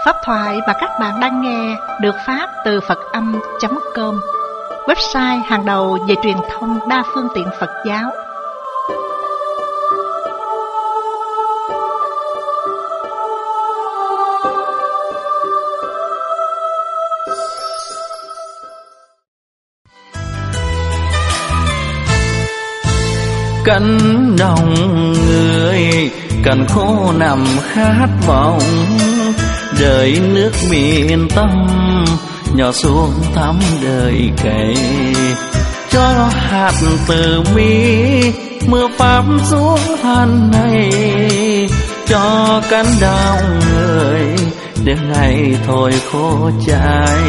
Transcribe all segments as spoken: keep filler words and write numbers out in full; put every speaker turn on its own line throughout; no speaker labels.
Pháp thoại mà các bạn đang nghe được phát từ Phật Âm chấm com, website hàng đầu về truyền thông đa phương tiện Phật giáo.
Cánh đồng người cành khô nằm khát vọng, đợi nước miền Tâm nhỏ xuống thăm đời cày, cho hạt từ mi mưa pháp xuống than này, cho cánh đồng người đêm ngày thôi khô cháy.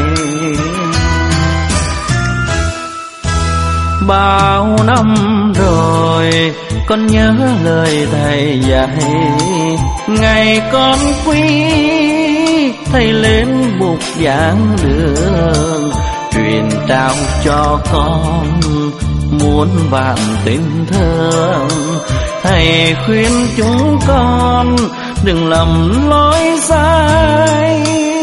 Bao năm rồi con nhớ lời thầy dạy, ngày con quý thầy lên bục giảng đường, truyền trao cho con muôn vạn tình thương. Thầy khuyên chúng con đừng lầm lối sai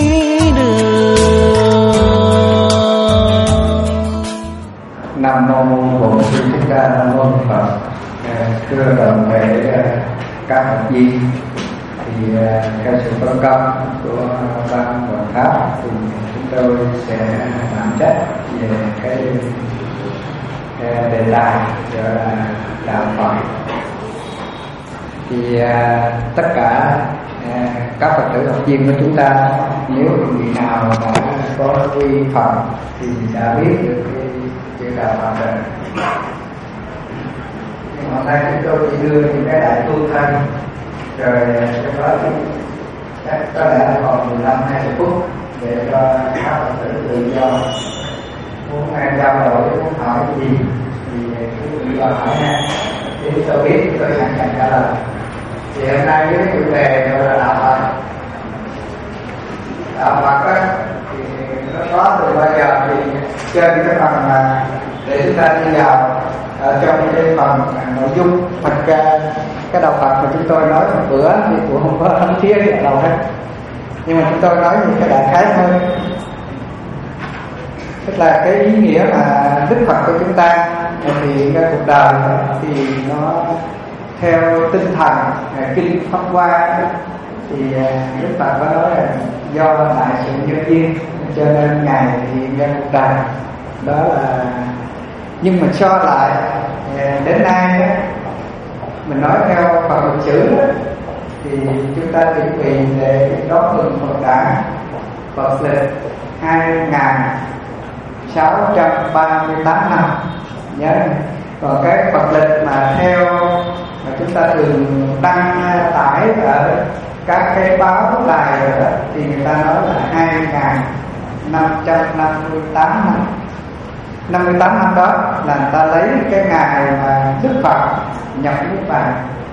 đường.
Nam mô Bổn Sư Thích Ca Mâu Ni Phật. Thưa đồng thể các học viên, thì theo sự phân công của ban quản pháp thì chúng tôi sẽ đảm trách về cái đề tài gọi là đạo Phật. Thì tất cả các Phật tử học viên của chúng ta, nếu vị nào đã có quy Phật thì đã biết được cái chữ đạo Phật rồi. Nhưng hôm nay chúng tôi chỉ đưa những cái đại tu thân, rồi trong đó thì chắc có lẽ còn mười lăm hai mươi phút để cho các Phật tử tự do muốn nghe giao đổi, muốn hỏi gì thì cứ tự do hỏi nha, thì tôi biết tôi sẵn sàng trả lời. Thì hôm nay với chủ đề gọi là đạo Phật. Đạo Phật á thì nó có từ bao giờ, thì trên cái phần mà để chúng ta đi vào ở trong cái phần nội dung Phật ra cái đạo Phật mà chúng tôi nói một bữa thì cũng không có thấm thía gì ở đâu hết, nhưng mà chúng tôi nói những cái đại khái thôi, tức là cái ý nghĩa mà Đức Phật của chúng ta thì cái cuộc đời thì nó theo tinh thần kinh Pháp Hoa, thì Đức Phật có nói là do đại sự nhân duyên cho nên ngài thì ra cuộc đời đó là. Nhưng mà cho lại đến nay đó, mình nói theo Phật lịch sử đó, thì chúng ta chuẩn bị để đón mừng Phật đản Phật lịch hai nghìn sáu trăm ba mươi tám năm nhớ. Còn cái Phật lịch mà theo mà chúng ta thường đăng tải ở các cái báo đài rồi đó, thì người ta nói là hai nghìn năm trăm năm mươi tám năm. năm mươi tám năm đó là người ta lấy cái ngày mà Đức Phật nhập nước Phật.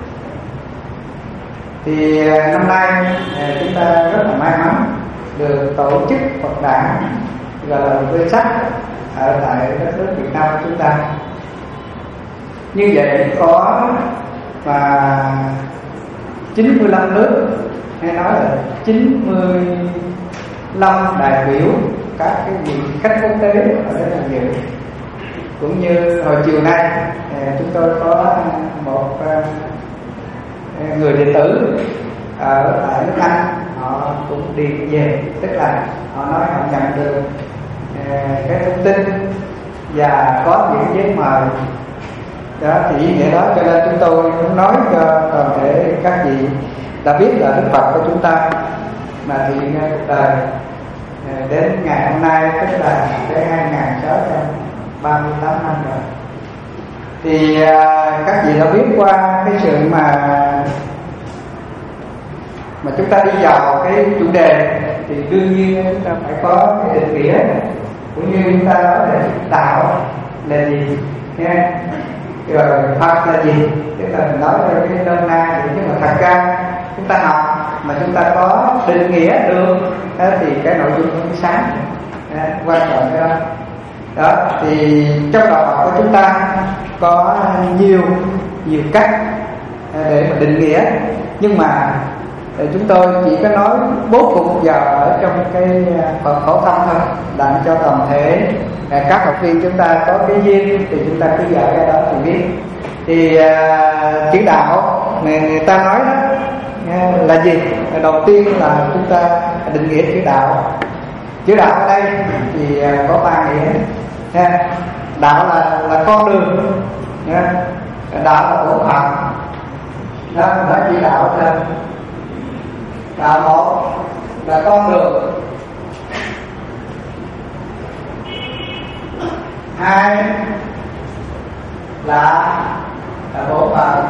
Thì năm nay chúng ta rất là may mắn được tổ chức Phật đản gọi là Vê Sắc ở tại đất nước Việt Nam của chúng ta. Như vậy có và chín mươi lăm nước, hay nói là chín mươi lăm đại biểu, các cái vị khách quốc tế ở đây là nhiều. Cũng như hồi chiều nay chúng tôi có một người đệ tử ở tại nước Anh, họ cũng điền về, tức là họ nói họ nhận được cái thông tin và có những giấy mời đó, thì ý nghĩa đó cho nên chúng tôi muốn nói cho toàn thể các vị đã biết là Đức Phật của chúng ta mà thì nghe cuộc đời đến ngày hôm nay, tức là cái hai nghìn sáu trăm ba mươi tám năm rồi. Thì à, các vị đã biết qua cái sự mà mà chúng ta đi vào cái chủ đề thì đương nhiên chúng ta phải có cái định nghĩa, cũng như chúng ta nói là đạo là gì nha, rồi Phật là gì, tức là mình nói về cái đơn na vậy. Nhưng mà thật ra chúng ta học mà chúng ta có định nghĩa được đó, thì cái nội dung nó sáng đó, quan trọng cái đó. Đó thì trong đạo Phật của chúng ta có nhiều nhiều cách để mà định nghĩa, nhưng mà thì chúng tôi chỉ có nói bố cục giờ ở trong cái phần phổ thông thôi, đặng cho toàn thể các học viên chúng ta có cái duyên thì chúng ta cứ dạy cái đó thì biết. Thì uh, chữ đạo người, người ta nói đó uh, là gì? Đầu tiên là chúng ta định nghĩa chữ đạo. Chữ đạo ở đây thì uh, có ba nghĩa. Uh, đạo là là con đường, uh, đạo là bổn phận, đó là chữ đạo trên. Đạo một là con đường, hai là là bổn phận,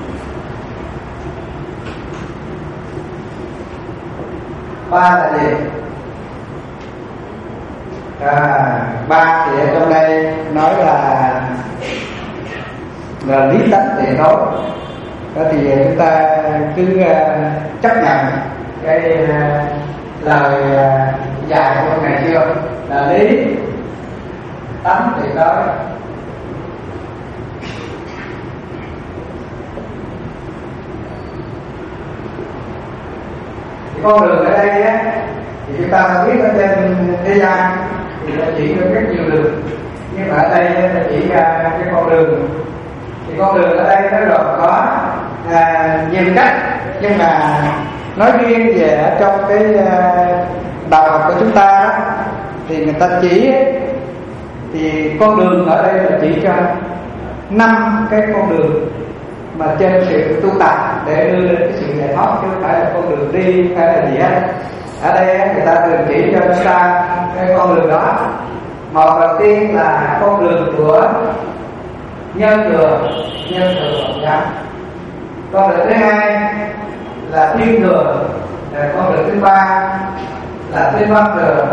ba là gì? À, ba thì ở trong đây nói là là lý tánh để nói. Đó thì chúng ta cứ uh, chấp nhận cái uh, lời uh, dạy của ngày xưa là lý tánh thì nói. Thì con đường ở đây á, thì chúng ta biết ở trên thế gian thì nó chỉ có rất nhiều đường, nhưng mà ở đây nó chỉ ra cái con đường. Thì con đường ở đây nó gồm có à, nhiều cách, nhưng mà nói riêng về ở trong cái à, đạo học của chúng ta đó, thì người ta chỉ thì con đường ở đây là chỉ cho năm cái con đường mà trên sự tu tập để đưa đến cái sự giải thoát, chứ không phải là con đường đi hay là gì hết. Ở đây người ta thường chỉ cho chúng ta cái con đường đó. Một đầu tiên là con đường của nhân thừa, nhân thừa Phật giáo. Con đường thứ hai là thiên thừa. Con đường thứ ba là thiên văn thừa.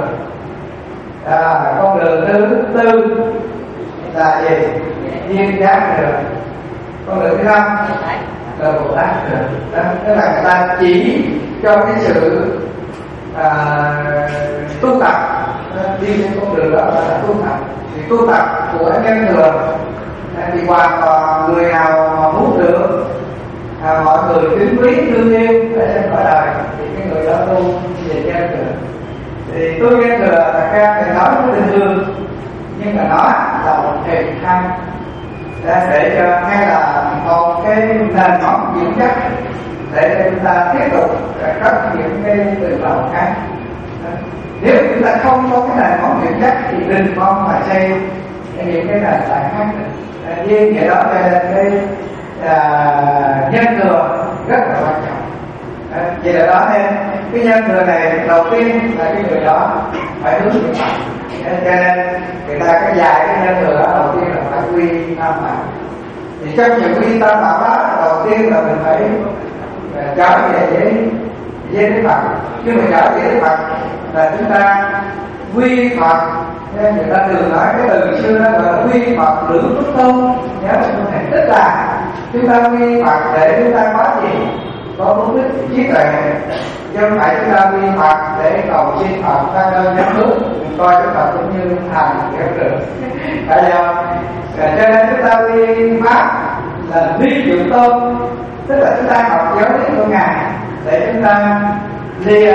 À, con đường thứ tư là gì? Duyên giác thừa. Con đường thứ năm là Bồ Tát thừa. Đó, tức là người ta chỉ cho cái sự à, tu tập đi trên con đường đó là tu tập. Thì tu tập của nhân thừa thì hoàn toàn người nào mà muốn được à, mọi người kính quý thương yêu ở trên cõi đời thì cái người đó tu về nhân thừa. Thì tu nhân thừa thật ra thì nói nó bình thường, nhưng mà nó là một thiền hay để cho hay là một cái nền móng vững chắc để cho chúng ta tiếp tục cất những cái từ lòng khác. Nếu chúng ta không có cái nền móng vững chắc thì đừng mong mà xây những cái nền tảng khác. Riêng vậy đó cho nên cái à, nhân thừa rất là quan trọng. À, vậy là đó nên cái nhân thừa này đầu tiên là cái người đó phải hướng về Phật. Cho nên người ta có dạy cái nhân thừa đó đầu tiên là phải quy tam bảo. Thì trong những quy tam bảo đó đầu tiên là mình phải trở về với với Đức Phật. Khi mình trở về Đức Phật là chúng ta quy Phật. Nên người ta thường nói cái từ xưa đó là quy Phật lưỡng túc tôn. Nhớ một này tức là chúng ta quy Phật để chúng ta có gì? Có mục đích trí tuệ, chứ không phải chúng ta quy Phật để cầu xin Phật ta đơn nhất nước. Coi cái Phật cũng như thành kiểu được. Tại do cho nên chúng ta quy Pháp là vi diệu tôn, tức là chúng ta học giáo lý của Ngài để chúng ta lìa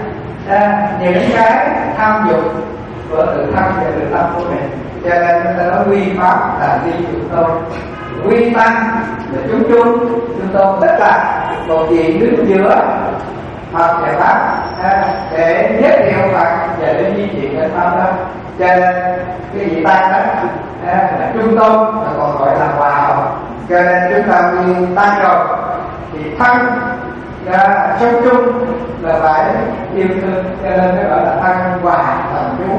à, những cái tham dục của tự thân và tự tâm của mình. Cho nên chúng ta nói quy Pháp là vi diệu tôn, quy tăng là chúng chung chúng tôn, tức là một vị đứng giữa Phật và Pháp à, để giới thiệu Phật và để di chuyển đến Pháp đó. Cho nên cái vị tăng đó à, là trung tôn, là còn gọi là hòa hợp. Cho nên chúng ta quy tăng rồi thì thân à, sống chung là phải yêu thương, cho nên nó gọi là thân hòa làm chú.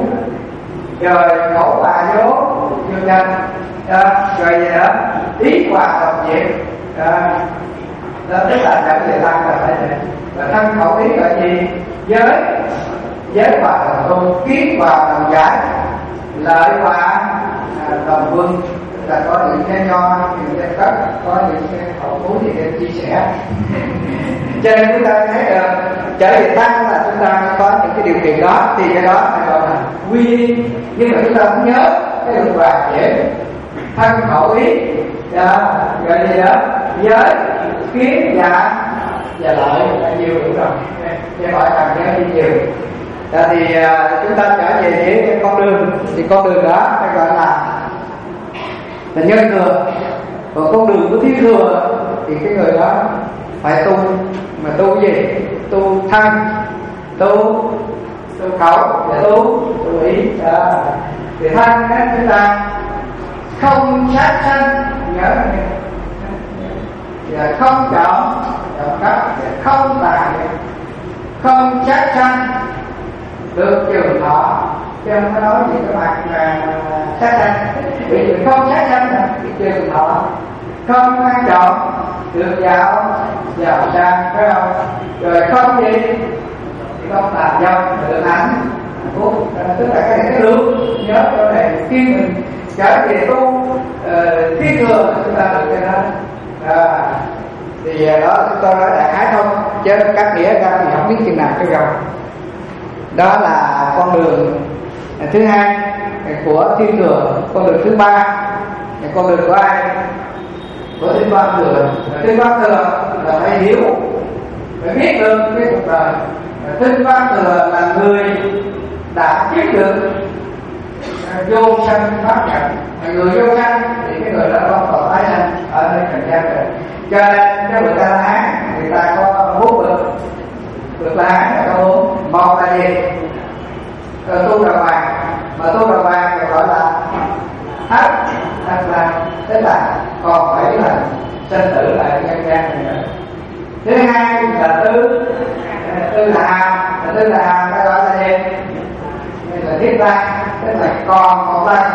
Rồi khẩu hòa vô vô chân à, rồi gì đó ý hòa đồng diệu à, đó tức là trở về tăng là phải vậy. Và thân khẩu ý là gì? Giới giới hòa đồng tu, kiến hòa đồng giải, lợi hòa à, đồng quân. Là có những cái nho, những cái cấp, có những cái khẩu phú thì để chia sẻ. Cho nên chúng ta thấy được trở về tăng là chúng ta có những cái điều kiện đó, thì cái đó phải gọi là quy. Nhưng mà chúng ta cũng nhớ cái luật hòa dễ thân khẩu ý đó, gọi gì đó giới kiến dạ và lợi là nhiều đủ rồi, chứ hỏi cần nhớ đi nhiều. Đó thì chúng ta trở về với con đường, thì con đường đó phải gọi là là nhân thừa. Còn con đường của thiên thừa thì cái người đó phải tu, mà tu gì? Tu thân, tu tu khẩu và tu tu ý. Đó. Thì thân á, chúng ta không sát sanh, nhớ và không chọn chọn cấp, không tà, không sát sanh, được trường thọ, chứ không có nói gì cái mặt là sát sanh. Vì không sát sanh là trường thọ, không ăn trộm, được giàu giàu sang, phải không? Rồi không gì, không tà dâm, được hạnh phúc. Tức là cái cái lương nhớ chỗ này khi mình trở về tu uh, thiên thừa chúng ta được cái đó. À, thì đó chúng tôi nói đại khái thôi, chứ các nghĩa ra thì không biết chừng nào cái rồi. Đó là con đường thứ hai của thiên thừa. Con đường thứ ba là con đường của ai? Của Tinh Văn Thừa. Tinh Văn Thừa là phải hiểu, phải biết được cái cuộc đời. Tinh Văn Thừa là người đã biết được vô sanh pháp nhận. Người vô sanh thì cái người đó không còn tái sanh ở nơi trần gian rồi. Cho nên cái người ta La Hán, người ta có bốn vực. Vực La Hán là có bốn. Một là gì? Tu đà hoàng. Mà tu đà hoàng thì gọi là thất thất là, tức là còn phải là sinh tử lại nhân gian này nữa. Thứ hai là tư tư là hàm. Là tư là hàm ta gọi là gì? Là thiết lai, tức là còn một lần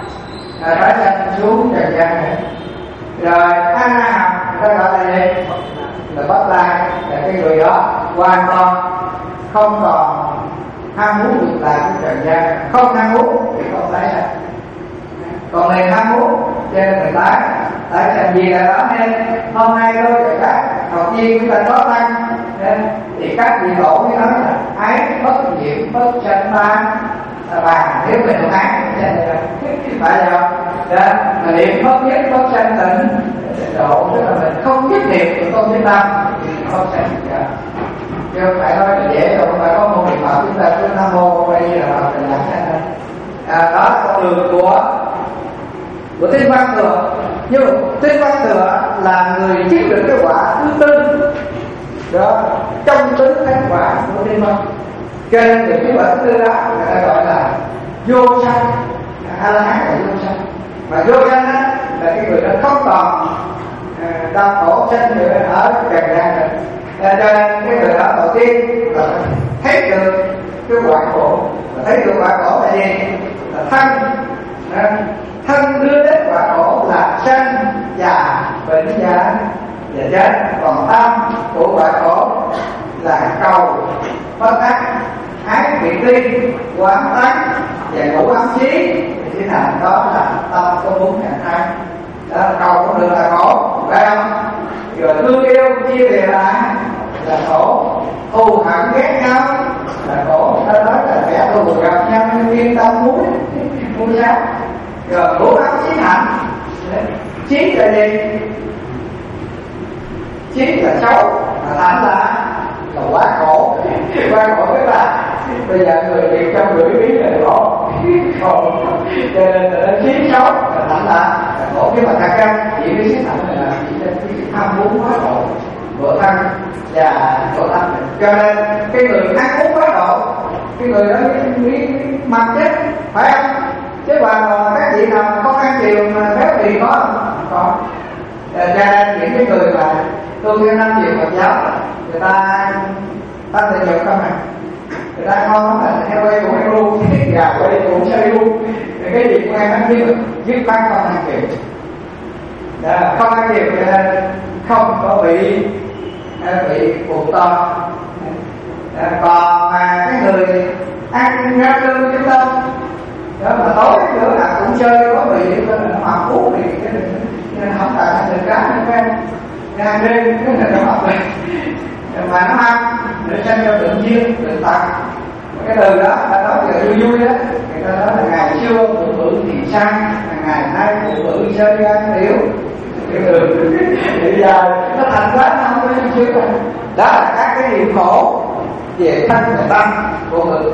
là phải sanh xuống trần gian này. Rồi a na hàm ta gọi là gì? Là bất lai, là cái người đó hoàn toàn không còn ham muốn được lại của trần gian, không ham muốn thì không tái sanh. Còn này ham muốn cho nên mình tái tái sanh gì là đó. Nên hôm nay tôi và các học viên chúng ta có tăng nên thì các vị tổ mới nói là ái bất nhiễm bất sanh ta bà, nếu mình không ái phải không? Đó, mà niệm bất nhất bất sanh tịnh độ, tức là mình không biết niệm thì không biết tâm thì không sanh. Chứ không phải nói là dễ đâu, không phải có môn niệm Phật chúng ta cứ nam mô quay như là Phật là sanh thôi. À, đó là con đường của của Tinh Văn Thừa. Nhưng Tinh Văn Thừa là người chiếm được cái quả thứ tư đó, trong tính thánh quả của Tinh Văn. Cho nên được cái quả thứ tư đó người ta gọi là vô sanh. A La Hán là vô sanh. Mà vô sanh đó là cái người đó không còn uh, đau khổ sanh nữa ở trần gian rồi. Cho nên cái người đó đầu tiên là thấy được cái quả khổ. Và thấy được quả khổ là gì? Là thân. uh, Thân đưa đến quả khổ là sanh, già, bệnh, già và chết. Còn tâm của quả khổ là cầu, bất ác, ái biệt ly, quán tánh và ngũ ấm chí. Thì thành đó là tâm có bốn ngàn hai. Đó, cầu cũng được là khổ, phải không? Rồi thương yêu chia lìa là là khổ, thù hận ghét nhau là khổ. Ta nói là kẻ thù gặp nhau nhưng yên tâm muốn muốn sao? Rồi ngũ ấm chí hạnh. Chí là gì? Chí là xấu, mà hạnh là là quá khổ. Quá khổ các bạn. Bây giờ người Việt trong người biết là khổ, khổ. Cho nên là chí xấu, mà hạnh là khổ. Nhưng mà thật ra chỉ cái chí hạnh là chỉ là cái ham muốn quá khổ của thân và của tâm. Cho nên cái người ăn uống quá độ, cái người đó nghĩ mặt chết, phải không? Chứ mà các vị nào không ăn chiều mà béo phì có không? Có. Cho nên những cái người mà tu theo năm chiều Phật giáo, người ta ta thể dục không à? Người ta ngon lắm là heo quay cũng ăn luôn, gà quay cũng chơi luôn. Cái gì cũng ăn ăn chứ dứt khoát không ăn chiều. Đó, không ăn chiều cho nên không có bị bị buộc to. Còn mà cái người ăn ra lương chúng ta đó mà tối nữa là cũng chơi có bị nó mặc phú thì cái nên không phải là được cá nó quen ăn đêm cái này nó mặc mà nó ăn để sanh cho tự nhiên tự tật. Cái từ đó ta nói là vui vui đó, người ta nói là ngày xưa bự bự thì sang, ngày nay bự bự chơi ăn tiểu. tiểu đường. Bây giờ nó thành quá nó không có sung sướng rồi. Đó là các cái điều khổ về thân và tâm của người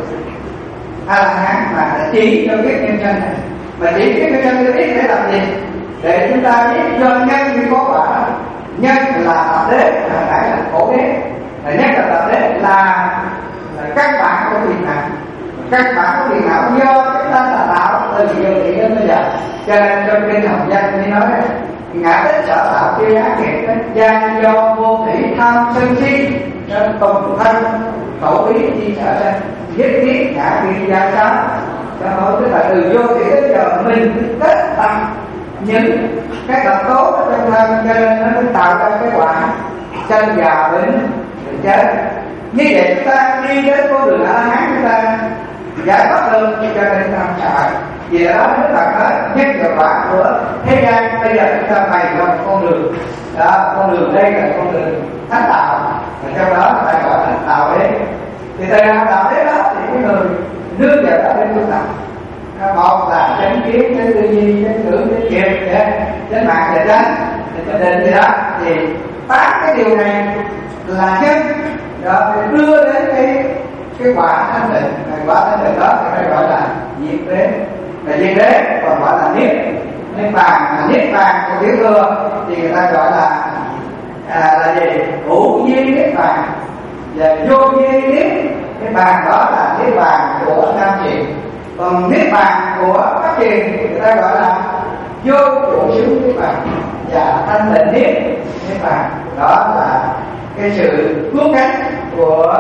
A La Hán mà nó chỉ cho biết nhân sinh này, mà chỉ biết nhân sinh biết để làm gì? Để chúng ta biết do nhân như có quả. Nhân là tập đế, là phải là khổ đế. Và nhất là tập đế là, là các bạn có phiền não. Các bạn có phiền não do chúng ta là tạo từ nhiều thị đến bây giờ. Cho nên trong kinh Hồng Danh mới nói này, ngã tích sở tạo kia ác nghiệp gian do vô thủy tham sân si tùng thân khẩu ý chi sở sanh nhất thiết ngã viên gia sáu. Cho nói tức là từ vô thủy đến giờ mình kết tập những cái độc tố ở trong thân, cho nên nó mới tạo ra cái quả chân già bệnh bệnh chết. Như vậy chúng ta đi đến con đường A La Hán chúng ta giải thoát được, cho nên chúng ta không sợ. Vì đó Đức Phật nói nhất là quả của thế gian. Bây giờ chúng ta bày ra một con đường đó, con đường đây là con đường thánh đạo, và trong đó người ta gọi là đạo đế. Thì từ đạo đế đó thì cái người nương vào đạo đế tu tập, một là chánh kiến, chánh tư duy, chánh tưởng, chánh nghiệp, chánh mạng và chánh chánh định gì đó. Thì tám cái điều này là nhân đó để đưa đến cái cái quả thanh định. Quả thanh định đó thì phải gọi là diệt đế, và diệt đế còn gọi là niết niết bàn. Mà niết bàn của tiểu thừa thì người ta gọi là à, là gì? Hữu duyên niết bàn và vô duyên niết niết bàn. Đó là niết bàn của Nam Truyền. Còn niết bàn của Bắc Truyền người ta gọi là vô trụ xứ niết bàn và thanh tịnh niết niết bàn. Đó là cái sự cứu cánh của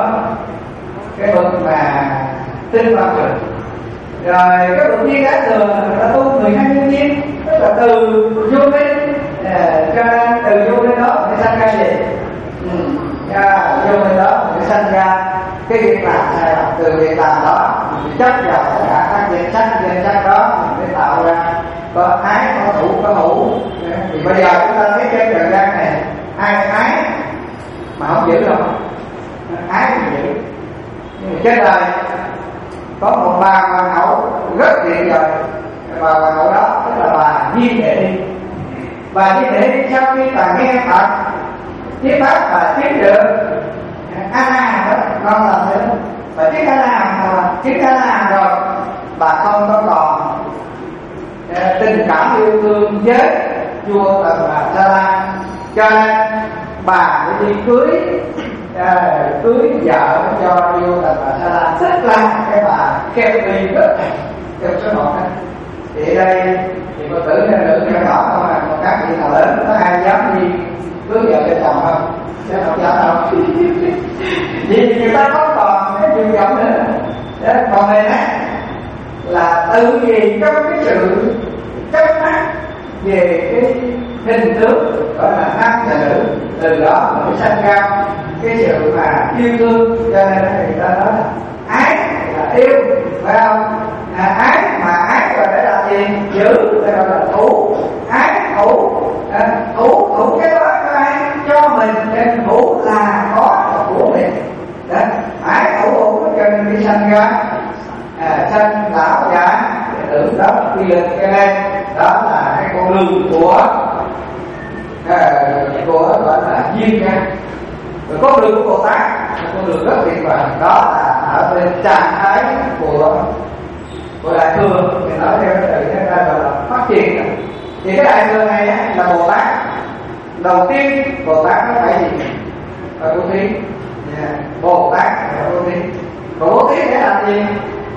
cái bậc mà tinh văn trực. Rồi các bậc viên đã thừa là tu mười hai nhân duyên, tức là từ vô minh cho nên từ vô minh đó để sanh ra gì? Ừ. À, vô minh đó để sanh ra cái việc làm sai lầm. Từ việc làm đó chấp vào tất cả các danh sách danh sách đó để tạo ra có ái, có thủ, có hữu. Thì bây giờ chúng ta thấy trên thời gian này ai ái mà không giữ đâu, ái thì giữ. Nhưng mà trên đời có một bà hoàng hậu rất tuyệt vời. Bà hoàng hậu đó tức là bà Diên Đệ Đi. Bà Diên Đệ Đi sau khi bà nghe Phật thuyết pháp và chứng được A La Hán đó, con làm thế. Và chứng A La Hán, chứng A La Hán rồi, bà không có còn tình cảm yêu thương với vua Tần Bà Sa La, cho nên bà đi cưới à, cưới vợ cho vua Tần Bà Sa La, tức là cái bà keo đi rất keo số một đó. Thì đây thì cô tử nên nữ nhỏ nhỏ không à, còn các vị nào lớn có ai dám đi cưới vợ cho chồng không? Chứ không dám đâu. Vì người ta không còn cái chuyện vọng nữa. Đó, còn này nè là tự vì trong cái sự chấp mắc về cái hình tướng gọi là nam và nữ, từ đó mới sanh ra cái sự mà yêu thương. Cho nên người ta nói là ái là yêu, phải không? À, ái mà ái là để làm gì? Giữ, phải gọi là thủ. Ái thủ, à, thủ thủ cái đó cho ai? Cho mình, nên thủ là có của mình. Đó, ái thủ thủ cho nên đi sanh ra à, sanh lão già tưởng đó quy lực. Cho nên đó là cái con đường của à, của gọi là duyên nhân. Rồi con đường của Bồ Tát là con đường rất tuyệt vời. Đó là ở bên trạng thái của của đại thừa, thì nói theo cái từ chúng ta gọi là phát triển. Thì cái đại thừa này á, là Bồ Tát. Đầu tiên Bồ Tát nó phải gì? Phải bố thí. Yeah. Bồ Tát là bố thí. Còn bố thí để làm gì?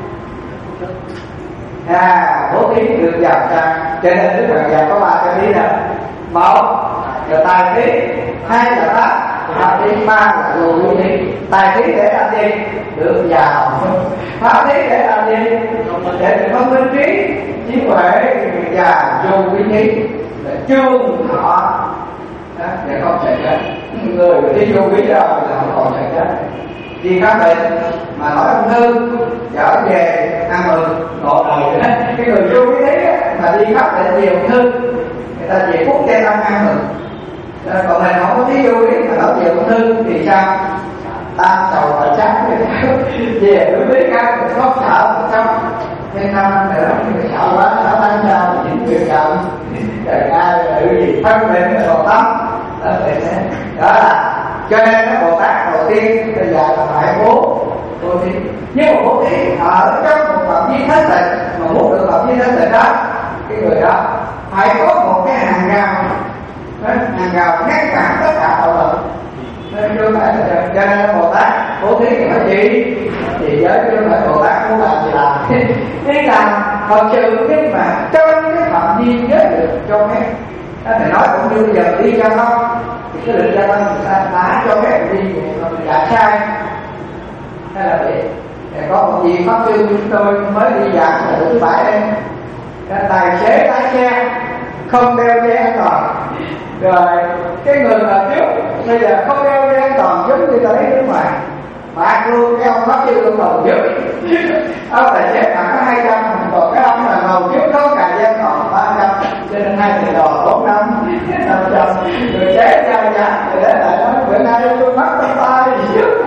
À, bố thí được giàu sang. Cho nên Đức Phật dạy có ba cái lý đó. Một là tài thí, hai là pháp, pháp thí, ba là đồ bố thí. Tài thí để làm gì? Được giàu. Pháp thí để làm gì? Để được thông minh trí, trí huệ và vô quý thí để chương họ để không chạy chết. Người đi vô quý rồi là không còn chạy chết. Đi khám bệnh mà nói ung thư trở về ăn mừng ngộ đời đó. Cái người vô quý thí mà đi khám bệnh nhiều ung thư, người ta chỉ phút giây ăn ăn mừng. Còn mình không có thí vô quý mà nói về ung thư thì sao? Tam sầu và chắc về đối với các người có sợ không? Thêm năm năm nữa người sợ quá, sợ tan sao dính việc chồng trời ai tự gì phân định là Bồ Tát đó, đó là cho nên cái Bồ Tát đầu tiên bây giờ là phải bố bố thí. Nhưng mà bố thí ở trong một phạm vi thanh tịnh, mà muốn được phạm vi thanh tịnh đó, cái người đó phải có một cái hàng rào, hàng rào ngăn cản tất cả tội lỗi. Nên chưa phải là cho nên Bồ Tát bố thí thì phải gì thì giới chưa phải Bồ Tát muốn làm gì làm đi làm thật sự, nhưng mà trong cái phạm vi giới được cho phép. Đó thì nói cũng như bây giờ đi giao thông thì cái luật giao thông người ta đã cho phép đi mà mình đã sai hay là vậy. Có một vị pháp sư chúng tôi mới đi giảng là thứ bảy đây, tài xế lái xe không đeo dây an toàn, rồi cái người mà trước bây giờ không đeo dây an toàn giống như ta lấy nước ngoài phạt luôn cái ông pháp sư luôn đầu trước. Ông tài xế phạt có hai trăm, còn cái ông là đầu trước không cài dây an toàn ba trăm, cho nên hai thầy đò bốn năm năm trăm. Người chế ra ra rồi đấy là nói bữa nay tôi mắc tay tay gì trước.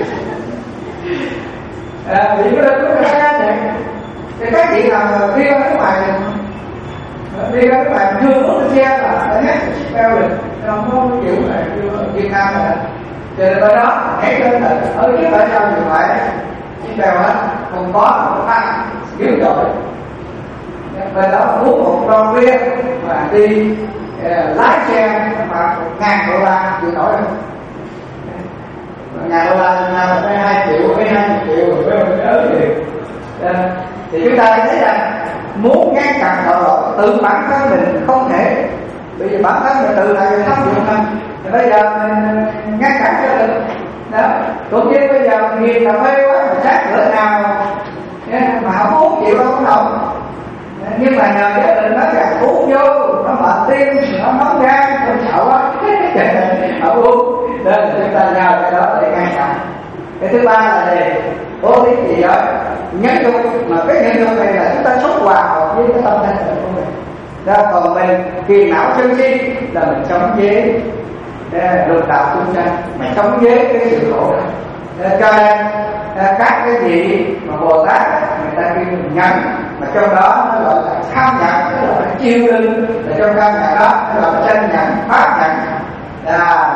À, vì cái đó cũng là cái này. Cái các chị nào mà đi ra nước ngoài đi ra nước ngoài chưa có xe là phải hết beo được, không có kiểu này chưa Việt Nam này. Cho nên bên đó hãy lên là ở trước ở sau điện thoại chiếc beo hết, không có không ăn dữ dội. Bên đó uống một lon bia mà đi uh, lái xe mà một ngàn đô la chịu nổi không? Ngàn đô la nào là phải hai triệu, phải hai triệu rồi mới mình nhớ gì. Thì chúng ta thấy rằng muốn ngăn chặn tội lỗi tự bản thân mình không thể, bởi vì bản thân mình tự là người thâm dụng mình, thì bây giờ mình ngăn chặn cho được đó. Cũng như bây giờ mình nghiền cà phê quá mà sát bữa nào mà không uống chịu đâu có đâu, nhưng mà nhờ gia đình nó gạt uống vô nó mệt tim, nó nóng gan, không sợ quá không uống. Nên là chúng ta nhờ cái đó để ngăn chặn. Cái thứ ba là gì? Bố thí gì đó nhân dụng, mà cái nhân dụng này là chúng ta sống hòa hợp với cái tâm thanh tịnh của mình. Đó, còn mình kỳ não sân si là mình sống với luật đạo chúng sanh, mình sống với cái sự khổ đó. Cho nên các cái gì mà Bồ Tát người ta kêu mình nhân, mà trong đó nó gọi là tham nhận, nó gọi là chiêu đinh, là trong tham nhận đó nó gọi là tranh nhận, pháp nhận, là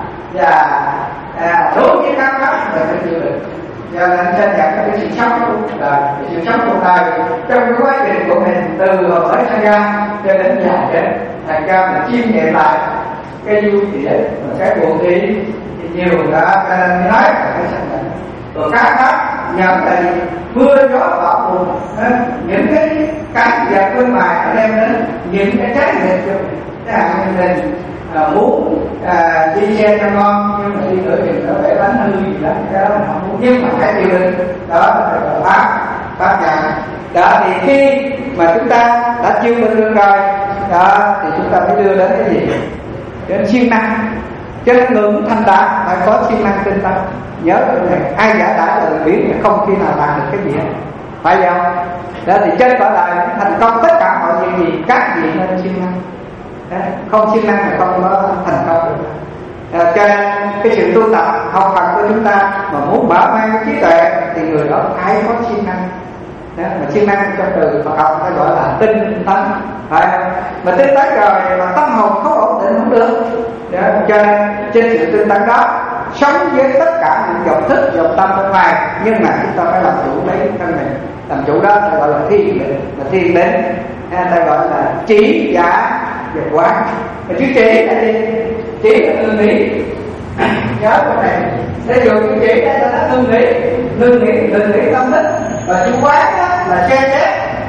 và à, đối với các pháp là phải chịu đựng. Cho nên tranh nhận cái sự sống của đời, cái sự sống của đời trong cái quá trình của mình từ hồi mới sinh ra cho đến già chết, thành ra mình chiêm nghiệm lại cái vui vẻ và cái buồn đi thì nhiều đã cho nên nói là phải tranh nhận. Rồi các pháp nhận là mưa gió bão bùng, những cái cảnh vật bên ngoài nó đem đến những cái trái nghịch cho mình. Cái hàng như mình À, muốn à, đi xe cho ngon nhưng mà đi nửa chừng nó phải bánh hư gì đó, cái đó mình không muốn, nhưng mà phải chịu đựng. Đó là gọi pháp pháp nhận. Đó thì khi mà chúng ta đã chịu đựng được rồi đó thì chúng ta mới đưa đến cái gì? Đến siêng năng. Cho nên người muốn thành đạt phải có siêng năng tinh tấn. Nhớ này, ai giả đã từ biển thì không khi nào làm được cái gì hết, phải không? Đó thì trên cõi đời thành công tất cả mọi chuyện gì các gì nên siêng năng. Đấy, không siêng năng là không có thành công được. À, cho nên cái sự tu tập học Phật của chúng ta mà muốn mở mang cái trí tuệ thì người đó phải có siêng năng. Đó, mà siêng năng trong từ Phật học phải gọi là tinh tấn, phải không? Mà tinh tấn rồi mà tâm hồn không ổn định không được. Đó, cho nên trên sự tinh tấn đó sống với tất cả những dòng thức dòng tâm bên ngoài, nhưng mà chúng ta phải làm chủ lấy thân mình. Làm chủ đó ta gọi là thiền định, mà thiền định ta gọi là chỉ giả và quán. Mà chữ chỉ là gì? Chỉ là ngưng nghĩ. Nhớ cái này, để dùng chữ chỉ để ta nói ngưng nghĩ, ngưng nghĩ, ngưng nghĩ tâm thức. Và chữ quán là xem xét.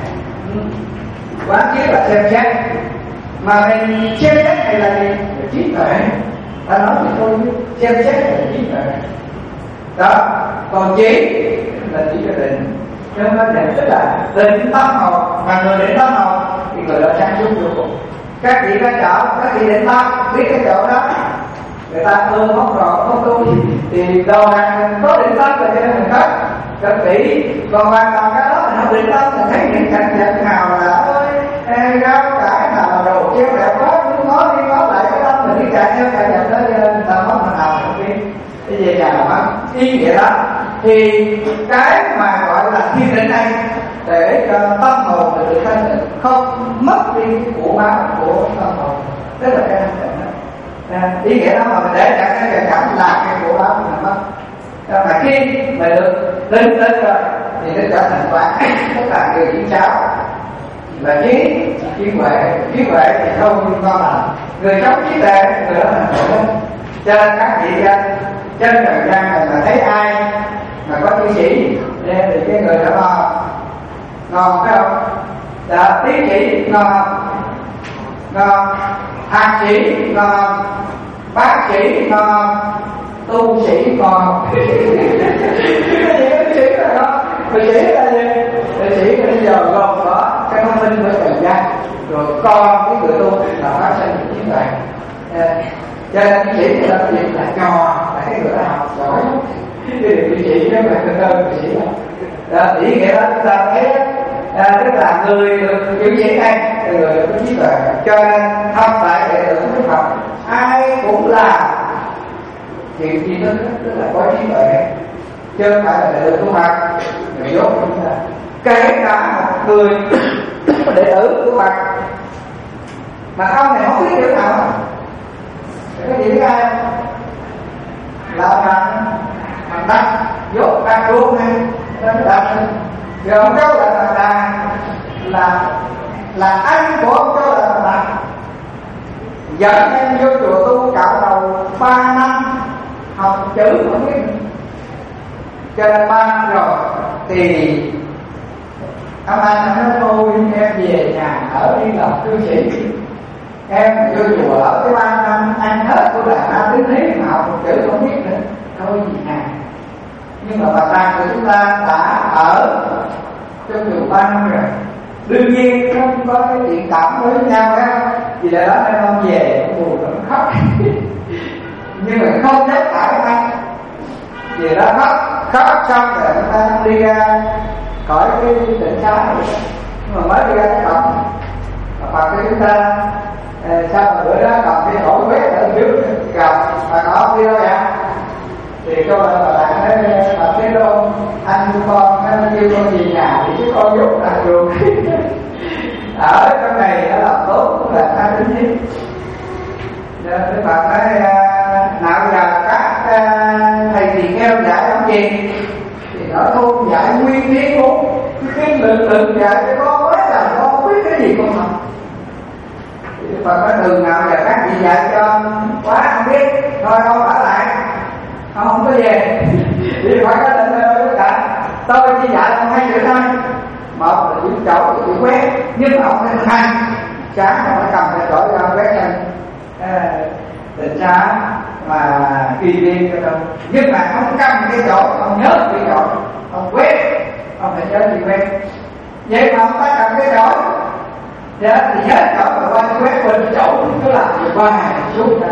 Quán chiếu là xem xét. Mà mình xem xét này là gì? Là trí tuệ. Ta nói thì thôi, xem xét là trí tuệ. Đó, còn chỉ là chỉ là định. Cho nên định tức là định tâm hồn, mà người định tâm hồn thì người đó sáng suốt vô cùng. Các vị ra chợ, các vị định tâm biết cái chỗ đó, người ta ưa móc rồi không tu thì đầu hàng có định tâm là cho nên mình hết. Các vị còn hoàn toàn cái đó mình không định tâm, mình thấy những cảnh vật nào là ơi rau cải nào đồ treo đẹp quá, cứ ngó đi ngó lại cái tâm mình đi chạy theo cảnh vật đó, cho nên người ta mất mình nào không biết cái gì nào mà ý nghĩa đó. thì cái mà gọi là thiền định này để cho tâm hồn được thanh tịnh, không mất đi cái của báo của tâm hồn, tức là cái thanh tịnh đó. À, ý nghĩa đó mà mình để cả cái trần cảnh là cái của báo mình mất. À, mà khi mà được lên lên rồi thì nó trở thành quán, tức là người chuyển giáo và trí trí huệ, trí huệ thì không như con là người sống trí tuệ, người đó là khổ. Cho nên các vị trên trần gian này mà thấy ai mà có tiến sĩ thì cái người đó ngon, ngon phải không? Đó, tiến sĩ ngon, ngon, thạc sĩ ngon, bác sĩ ngon, tu sĩ ngon. Cái gì cái sĩ là đó, người sĩ là gì? Người sĩ bây giờ gồm có cái thông minh với trần gian, rồi con cái người tu là phát sinh những trí tuệ. Cho nên tiến sĩ là cái gì là trò, là cái người đó học giỏi. Cái điều tiến sĩ nó là cái đơn tiến sĩ đó. Ý nghĩa đó chúng ta thấy à, tức là người được chuyển sĩ này người được có trí tuệ. Cho nên không phải đệ tử Đức Phật ai cũng là chuyện gì đó tức là có trí tuệ, chứ không phải là đệ tử của Phật người dốt của chúng ta. Kể cả một người đệ tử của Phật mà ông này không biết điều nào, cái gì biết ai không? Là thằng thằng Đăng dốt Đăng luôn hay Đăng Đăng rồi ông cháu là thằng Đăng là là anh của ông cháu là thằng Đăng dẫn em vô chùa tu cạo đầu ba năm học chữ không biết, cho nên ba năm rồi thì ông anh nói thôi em về nhà ở đi làm cư sĩ, em vô chùa ở cái ba năm ăn hết của đại na tiếng lý mà học một chữ không biết nữa, thôi gì nè. Nhưng mà bà ta của chúng ta đã ở trong chùa ba năm rồi, đương nhiên không có cái chuyện cảm với nhau đó, vì lẽ đó nên ông về buồn nó khóc. Nhưng mà không dám cãi anh, vì đó khóc khóc xong rồi chúng ta đi ra khỏi cái định xá, nhưng mà mới đi ra cái cổng Phật của chúng ta sao mà bữa đó còn cái khổ quét ở trước gặp bà có đi đâu vậy? Thì câu là bà bạn nói bà thấy đâu anh của con nó kêu con về nhà thì chứ con giúp là được. Ở trong này nó làm tốt cũng là ta tính gì. Nên cái bà nói nào giờ các thầy thì theo dạy ông gì thì nói thôi dạy nguyên tiếng luôn, cái lực lượng dạy cho con quá là con không biết cái gì con học. Phật nói đường nào giờ các vị dạy cho quá không biết, thôi ông ở lại, ông không có về. Thì phải có định là tất cả tôi chỉ dạy ông hai chữ thôi, một là chữ chỗ chữ quét, nhưng mà ông phải thực hành. Sáng ông phải cầm cái chỗ cho ông quét lên định xá mà kỳ viên cho đâu, nhưng mà ông cầm cái chỗ, ông nhớ cái chỗ, ông quét, ông phải nhớ gì quét. Vậy mà ông ta cầm cái chỗ dạ, thì hết chỗ mà qua quét bên chỗ cứ làm việc qua ngày suốt ra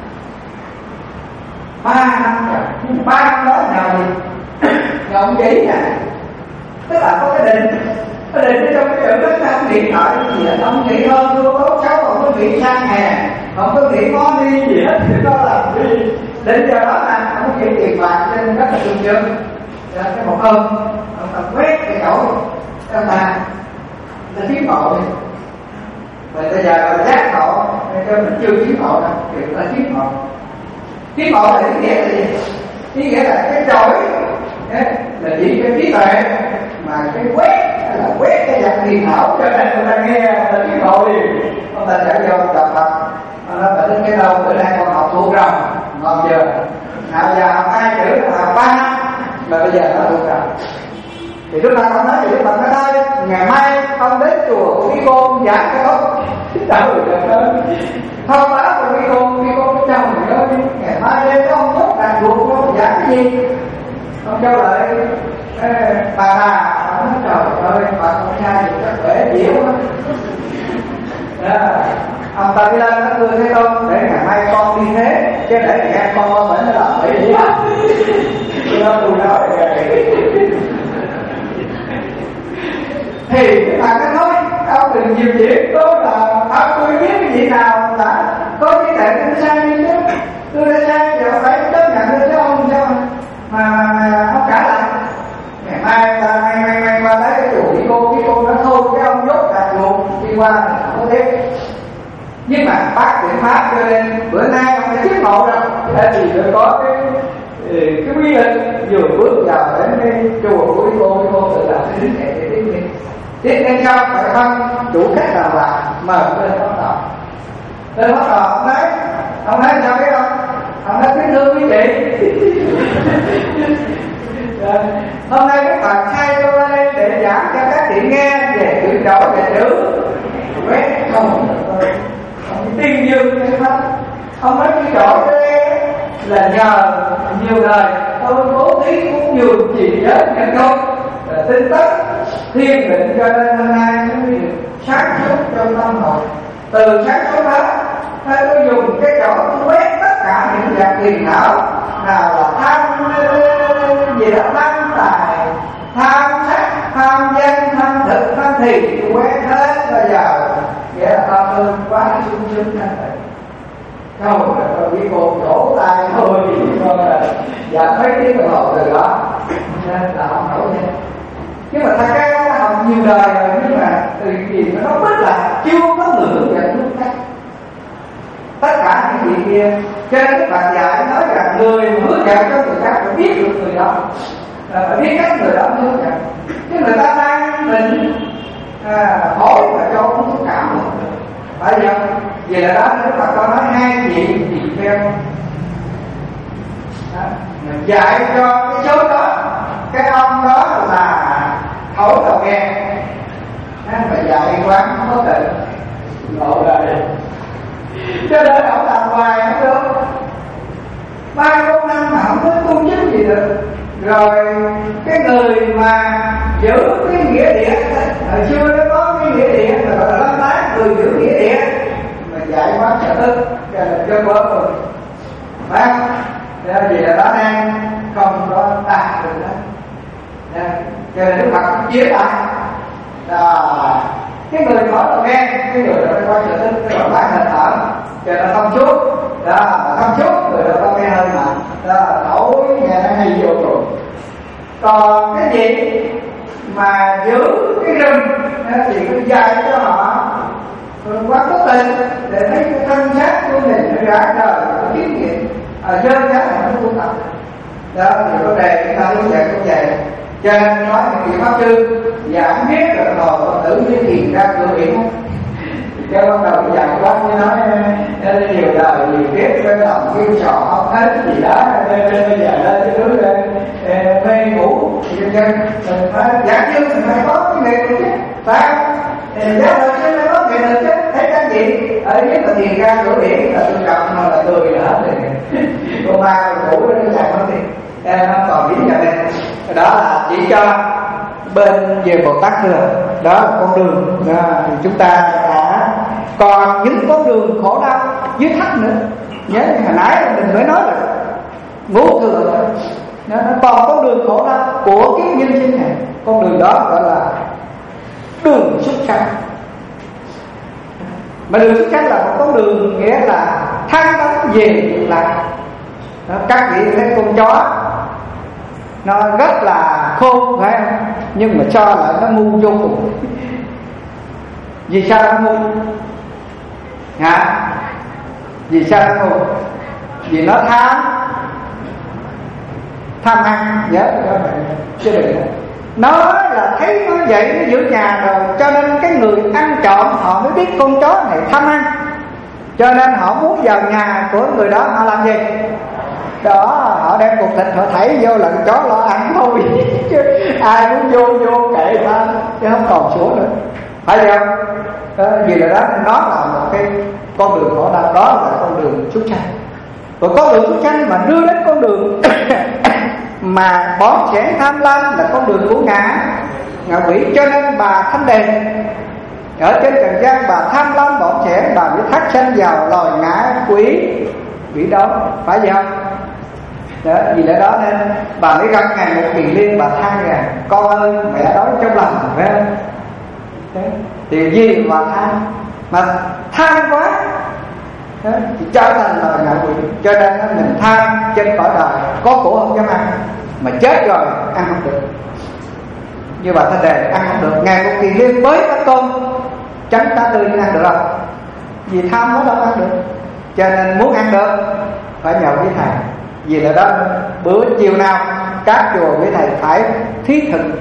ba năm rồi, ba năm đó nào gì rồi ông chỉ nè, tức là có cái định, cái định trong cái chữ đó ông điện thoại gì đó, ông nghĩ hơn tôi có cháu, ông có nghĩ sang hè, ông có nghĩ món đi gì hết, thì đó là gì định giờ đó là ông có nghĩ tiền bạc trên rất là tương trưng. Cái một hôm ông ta quét cái chỗ ông ta ta tiến bộ đi. Và bây giờ là giác ngộ, cho mình chưa tiến bộ đâu, chuyện là tiến bộ. Tiến bộ là ý nghĩa là gì? Ý nghĩa là cái trội, là chỉ cái trí tuệ, mà cái quét là quét cái dạng thiền não, cho nên người ta nghe là tiến bộ đi. Ông ta chạy vô gặp Phật, ông nói bệnh cái đâu, bữa nay con học thuộc rồi, ngon chưa? Nào giờ học hai chữ là học ba năm, mà bây giờ nó thuộc rồi. Thì lúc nào ông nói gì Phật nói thôi, ngày mai ông đến chùa của cái cô giảng cái đó đâu được hơn thông báo của cái cô cái cô cái chồng mình ơi, ngày mai đến ông tốt đạt ruột cô giảng cái gì. Ông châu lại bà bà ông nói trời ơi Phật ông trai gì chắc bể chịu á. Ông ta đi lên nó cười thấy không, để ngày mai con đi thế, chứ để ngày con con bệnh nó làm bể gì á. Tôi nói thì các bạn nó nói ông đừng nhiều chuyện, tôi là ông tôi biết cái gì nào là có cái tệ tôi sai đi chứ, tôi đã sai giờ phải chấp nhận được chứ ông sao mà, mà, mà ông trả lại Tiếp lên trong phải không đủ cách nào là mời lên bắt đầu. Lên bắt đầu ông nói, ông nói sao biết không? Ông nói kính thưa quý vị, hôm nay các bạn thay tôi lên để giảng cho các chị nghe về chuyển đổi về chữ quét không không tin dương cái pháp. Ông nói chuyển đổi đây là nhờ nhiều đời tôi bố thí cũng nhiều chỉ nhớ nhân công là tinh tất thiên định, cho nên hôm nay mới được sáng suốt trong tâm hồn. Từ sáng suốt đó tôi có dùng cái chỗ tôi quét tất cả những dạng phiền não nào là tham gì đó, tham tài, tham sắc, tham danh, tham thực, tham thì tôi quét hết. Bây giờ nghĩa là tâm tôi quá sung sướng thanh tịnh. Không là tôi biết cô đổ tay thôi, còn là dạ mấy tiếng đồng hồ từ đó nên là không nổi nha. Nhưng mà thằng cái nó học nhiều đời rồi, nhưng mà từ gì nó biết là chưa có người hướng dẫn đúng cách tất cả những gì kia. Cho nên các bạn dạy nói rằng người mà hướng dẫn cho người khác phải biết được người đó, phải biết cách người đó hướng dẫn. Chứ người ta đang mình à, hỏi mà cho không có cảm được. Phải không? Vì là đó nếu mà con nói hai vị gì theo mình dạy cho cái số đó, cái ông đó là thổi đầu nghe mà dạy quán không có định ngộ ra đi, cho nên ông làm hoài không được. Ba bốn năm mà không có tu chứng gì được. Rồi cái người mà giữ cái nghĩa địa, hồi xưa nó có cái nghĩa địa mà gọi là lắm lá, người giữ nghĩa địa mà dạy quán sở thức cho là cho bớt rồi, phải không? Nên vì là đó đang không có đạt được đó. Nên, cho nên Đức Phật cũng chia lại là cái người có đầu nghe, cái người đó quán sở thức, cái gọi là hình thở cho nó thông suốt đó, thông suốt người đó có nghe hơi mạnh đó, thổi nghe nó hay vô rồi. Còn cái gì mà giữ cái rừng thì cứ dạy cho họ quá cố tình để thấy cái thân xác của mình nó ra đời nó kiến nghiệm ở trên cái này nó tu tập đó. Thì vấn đề chúng ta hướng dẫn cũng vậy. Cho nên nói những vị pháp sư giảng biết rồi ngồi Phật tử với thiền ra cửa biển cái bắt đầu dạy quá như nói nhiều đời nhiều biết cái lòng kêu sò không hết gì đó nên bây giờ lên cái thứ mê ngủ dân dân mình phải giảng như mình phải có cái nghệ thuật chứ, phải không? Giáo hội chứ phải có nghệ thuật chứ. Thấy cái gì ở nhất là thiền ra cửa biển là tôi gặp mà là cười là hết rồi con ma ngủ nó chạy mất đi, nó còn biết cho nên đó là chỉ cho bên về Bồ Tát nữa. Đó là con đường đó, thì chúng ta đã còn những con đường khổ đau dưới thấp nữa. Nhớ hồi nãy mình mới nói là ngũ thường nó, nó còn con đường khổ đau của kiếp nhân sinh này. Con đường đó gọi là đường xuất sanh. Mà đường xuất sanh là một con đường nghĩa là thang tấn về là các vị thấy con chó nó rất là khôn phải không, nhưng mà cho lại nó ngu vô cùng. Vì sao nó ngu hả? Vì sao nó ngu? Vì nó tham tham ăn. Nhớ cho bạn chứ đừng nó là thấy nó vậy nó giữ nhà rồi, cho nên cái người ăn trộm họ mới biết con chó này tham ăn, cho nên họ muốn vào nhà của người đó họ làm gì đó, họ đem cục thịt họ thảy vô là chó lo ăn thôi chứ ai muốn vô vô kệ ta chứ không còn xuống nữa, phải không? Đó, vì là đó nó là một cái con đường khổ đau, đó là con đường xuất sanh. Rồi con đường xuất sanh mà đưa đến con đường mà bón sẻn tham lam là con đường của ngạ ngạ quỷ. Cho nên bà Thanh Đền ở trên trần gian bà tham lam bón sẻn, bà bị thắt sanh vào loài ngạ quỷ quỷ đó, phải vậy không? Đó, vì lẽ đó nên bà mới gặp ngày một Kiền Liên, bà than rằng con ơi mẹ đói trong lòng, phải không? Đấy. Thì gì mà than, mà than quá đó, thì trở thành lời ngạ quỷ. Cho nên mình than trên cõi đời có của không dám ăn, mà chết rồi ăn không được. Như bà Thanh Đề ăn không được, ngày một Kiền Liên với các con chấm cá tươi ăn được không? Vì tham nó đâu ăn được. Cho nên muốn ăn được phải nhờ với thầy. Vì là đó bữa chiều nào các chùa với thầy phải thí thực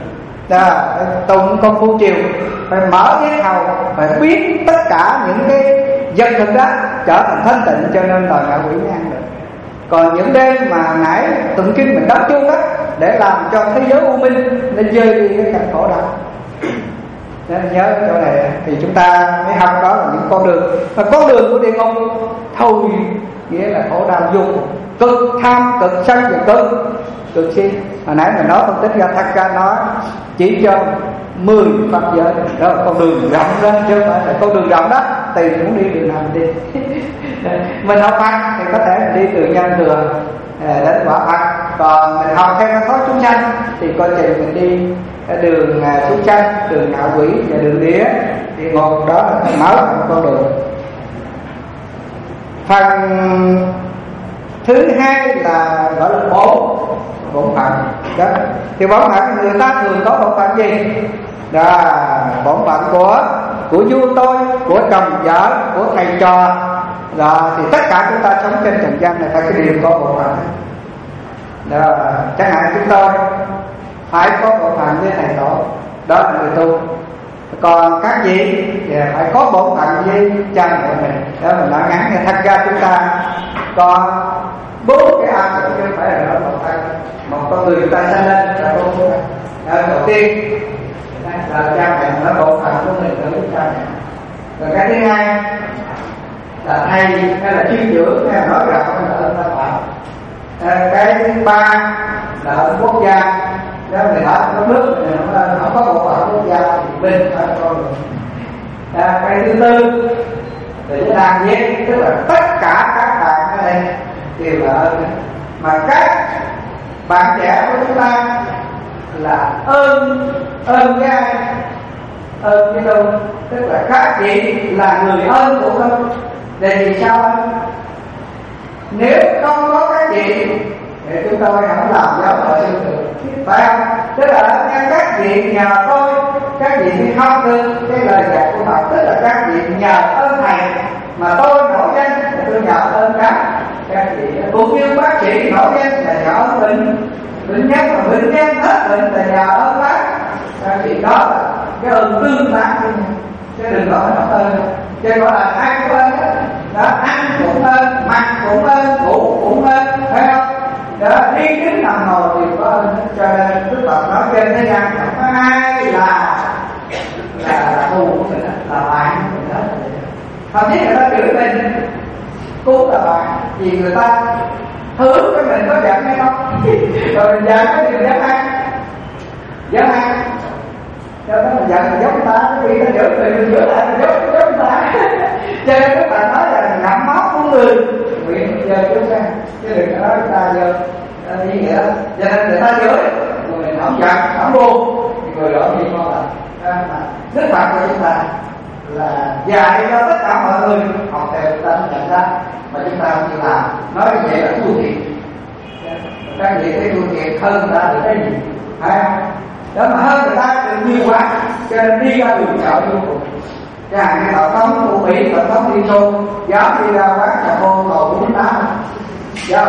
đó, tụng công phu chiều phải mở yết hầu, phải biến tất cả những cái vật thực đó trở thành thanh tịnh, cho nên loài ngạ quỷ mới ăn được. Còn những đêm mà nãy tụng kinh mình đắp chuông đó để làm cho thế giới u minh, nên rơi đi cái cảnh khổ đau. Nên nhớ chỗ này thì chúng ta mới học đó là những con đường, và con đường của địa ngục thôi nghĩa là khổ đau vô cùng, cực tham, cực sân và cực cực si. Hồi nãy mình nói phân tích ra Thakka nói chỉ cho mười pháp giới, đó là con đường rộng đó, chứ không phải là con đường rộng đó tùy muốn đi đường nào đi. Mình học Phật thì có thể mình đi từ nhân thừa đến quả Phật, còn mình học theo cái thói chúng sanh thì coi chừng mình đi đường chúng sanh, đường ngạ quỷ và đường địa địa ngục. Đó là mở một con đường. Phần thứ hai là gọi là bổn bổn phận đó. Thì bổn phận người ta thường có bổn phận gì? Đó, bổn phận của của vua tôi, của chồng vợ, của thầy trò. Đó, thì tất cả chúng ta sống trên trần gian này phải cái điều có bổn phận. Đó, chẳng hạn chúng tôi phải có bổn phận với thầy tổ, đó là người tu. Còn các vị thì phải có bổn phận với cha mẹ mình. Đó mình nói ngắn như thật ra chúng ta còn bốn cái ác chứ không phải là nó bổn phận. Một con người chúng ta sinh lên là bổn phận. Đầu tiên là cha mẹ nó bổn phận của mình đối với cha mẹ. Rồi cái thứ hai là thầy hay là chuyên trưởng hay là nói rộng hay là ơn ta phạm. Cái thứ ba là ơn quốc gia. Nếu người ở đất nước thì không có bộ phận quốc gia thì bên phải con người. Cái thứ tư là cái đàn viên, tức là tất cả các bạn ở đây đều là ơn. Mà các bạn trẻ của chúng ta là ơn ơn với ai? Ơn với đâu? Tức là các vị là người ơn của tôi. Để vì sao anh? Nếu không có các vị thì chúng tôi không làm giáo hội sư tử, phải không? Tức là các vị nhờ tôi, các vị mới không được cái lời dạy của Phật. Tức là các vị nhờ ơn thầy mà tôi nổi danh, tôi nhờ ơn các các vị. Cũng như bác sĩ nổi danh là nhờ ơn bệnh bệnh nhân, mà bệnh nhân hết bệnh là nhờ ơn bác. Các vị đó là cái ơn tương tác của nhau, chứ đừng nói là ơn. Chứ gọi là ai cũng ơn đó, ăn cũng ơn, mặc cũng ơn, ngủ cũng ơn, phải không? Đó, đi đứng nằm ngồi thì có ơn. Cho nên Đức Phật nói trên thế gian không có ai là là là thù của mình, là bạn của mình đó. Không biết người ta chửi mình cũng là bạn, vì người ta hứa với mình có giận hay không, rồi mình giận cái điều dám ăn dám ăn cho nó mình giận mình giống ta, cái gì nó chửi mình mình chửi lại mình giống giống ta. Cho nên các bạn nói là ngậm máu của người nguyện giờ chúng ta, chứ đừng có nói chúng ta giờ như vậy đó. Cho nên người ta chửi rồi mình không giận không buồn thì người đó gì con là Đức Phật của chúng ta là dạy cho tất cả mọi người học theo chúng ta nhận ra, mà chúng ta không chịu làm. Nói như vậy là thua thiệt. Các vị thấy thua thiệt hơn người ta được cái gì, phải không? Đó mà hơn người ta được nhiều quá, cho nên đi ra đường chợ vô cùng. Cái hàng cái tàu tống của Mỹ, tàu tống đi xô, dám đi ra quán cà phô ngồi uống đá. Dạ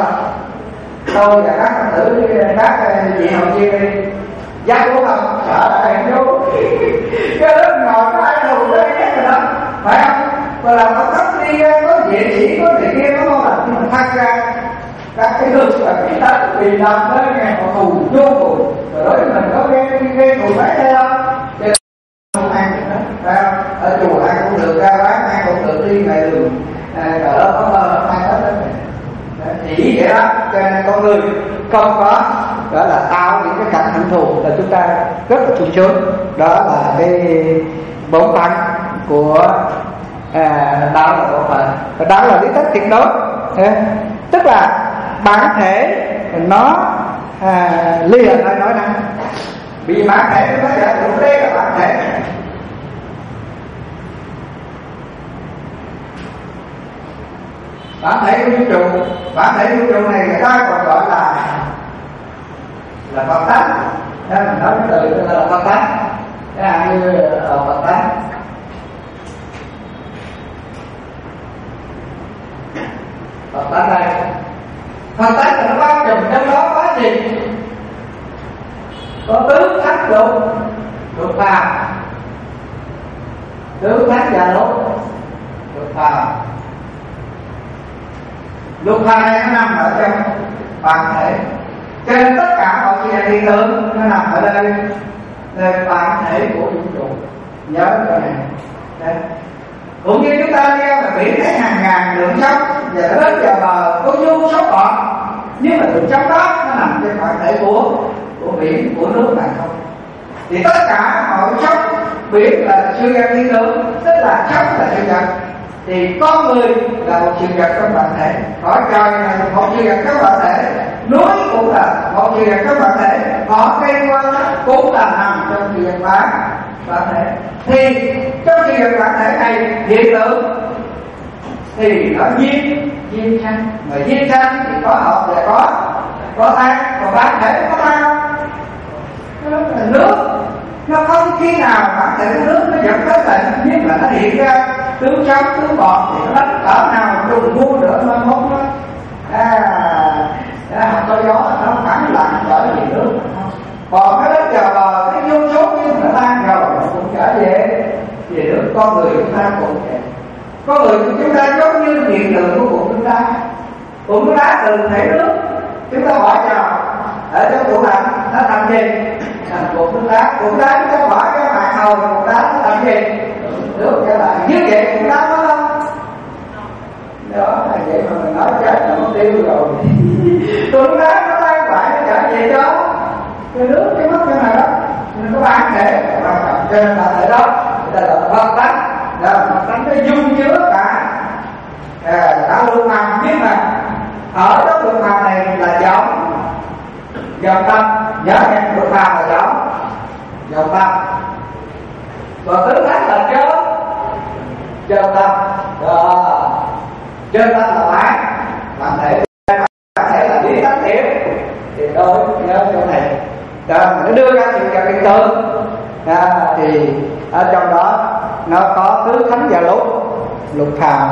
tôi và các phật tử, các vị hậu chia đi giá của không, sợ là em vô. Cái đó ngồi có ai thù tới cái rồi đó, phải không? Và làm tàu tống đi có vệ sĩ, có người kia, có ngon lành, nhưng mà thắt ra các cái nước và cái đất vì làm tới ngày họ thù vô cùng. Rồi đối với mình có cái cái thù mấy đây không? Không ăn được hết, phải không? Ở chùa ăn cũng được, ra quán ăn cũng được, đi ngoài đường ở đó có mơ ăn hết đó. Chỉ vậy đó, cho nên con người không có đó là tạo những cái cảnh hận thù là chúng ta rất là sung sướng. Đó là cái bổn phận của à, đạo là bổn phận, và đó là lý tích tuyệt đối. Tức là bản thể nó à, liền nói nói năng, vì bản thể nó sẽ đúng đây là bản thể. Bản thể của vũ trụ, bản thể vũ trụ này người ta còn gọi là là Phật tánh. Nên mình nói cái từ là Phật tánh, cái là như là Phật tánh. Phật tánh đây, Phật tánh là nó bao trùm trong đó quá gì, có tướng thánh lục, tướng thánh và lục lục phàm. Lục phàm này nó nằm ở trong bản thể, cho nên tất cả mọi chuyện hiện tượng nó nằm ở đây, đây bản thể của vũ trụ. Nhớ cái này. Đấy. Cũng như chúng ta leo là biển thấy hàng ngàn lượng sóng và nó đến vào bờ có vô số còn, nhưng mà lượng sóng đó nó nằm trên bản thể của của biển, của nước này không. Thì tất cả mọi sóng biển là siêu vật thiên tượng, tức là sóng là siêu vật. Thì con người là một siêu vật trong bản thể, cõi trời là một siêu vật trong bản thể, núi cũng là một siêu vật trong bản thể, họ cây qua cũng là nằm trong siêu vật bản bản thể. Thì trong siêu vật bản thể này hiện tượng thì nó duyên duyên sanh, mà duyên sanh thì có hợp và có có tan, còn bản thể có tan không? Nó là nước, nó không khi nào bản thể của nước nó dẫn tới tận, nhưng mà nó hiện ra tướng sống tướng bọt thì nó đánh cỡ nào trùng mua nữa nó mốt nó à, à, có gió nó phản lặng trở về nước. Còn cái đất vào bờ cái vô số nhưng mà tan rồi cũng trở về về nước. Con người chúng ta cũng vậy, con người của chúng ta giống như hiện tượng của cục nước đá. Cục nước đá từ thể nước chúng ta bỏ vào ở trong tủ lạnh nó thành gì? Thành cục nước đá. Cục đá chúng ta bỏ cái mặt hồi cục đá nó thành gì? Nước trở lại. Như vậy cục đá có không? Đó là vậy mà mình nói chết là mất tiêu rồi. Cục đá nó tan lại nó trở về đó. Cái nước cái mất cái nào đó nên có bản thể quan trọng, cho nên là ở đó người ta gọi là vật tánh. Vật tánh nó dung chứa cả cả luồng hầm, nhưng mà ở trong luồng hầm này là giống dòng tâm. Nhớ nghe, luồng hầm là giống dòng tâm, còn tướng thánh là chớ chớ tâm. Đó, chớ tâm là bản bản thể, bản thể là lý tánh thiệt. Thì tôi nhớ chỗ này đó, nó đưa ra sự vật hiện tượng à, thì ở trong đó nó có tứ thánh và lục lục phàm.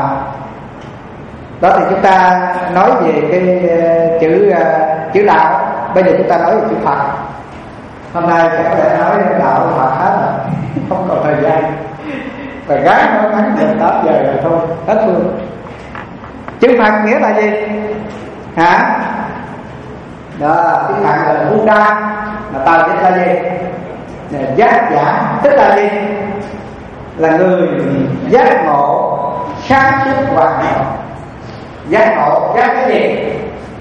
Đó thì chúng ta nói về cái uh, chữ uh, chữ đạo. Bây giờ chúng ta nói về chữ Phật. Hôm nay sẽ có thể nói đạo Phật hết rồi, không còn thời gian, và gái nói ngắn gần tám giờ rồi thôi hết phương. Chữ Phật nghĩa là gì hả? Đó, cái Phật là Buddha, mà tao biết là gì? Là giác giả, tức là gì? Là người giác ngộ sáng suốt hoàn hảo. Giác ngộ, giác cái gì?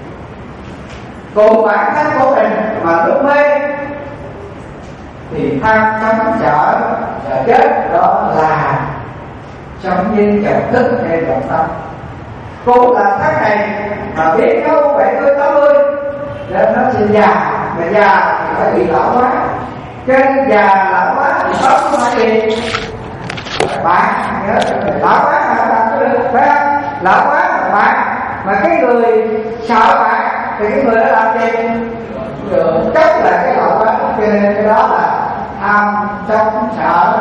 Cùng bản thân của mình mà lúc mê thì tham sân sợ và chết, đó là sống như chồng thức hay vọng tâm. Cũng là tháng này mà biết đâu bảy mươi tám mươi nên nó sẽ già, mà già thì phải bị lão quá. Cho nên già lão quá thì đó không phải gì? Bạn nhớ lão quá mà bạn có được phải không? Lão quá mà bạn, mà cái người sợ bạn thì cái người đó làm gì? Chắc là cái lão quá, cho nên cái đó là tham sân sợ.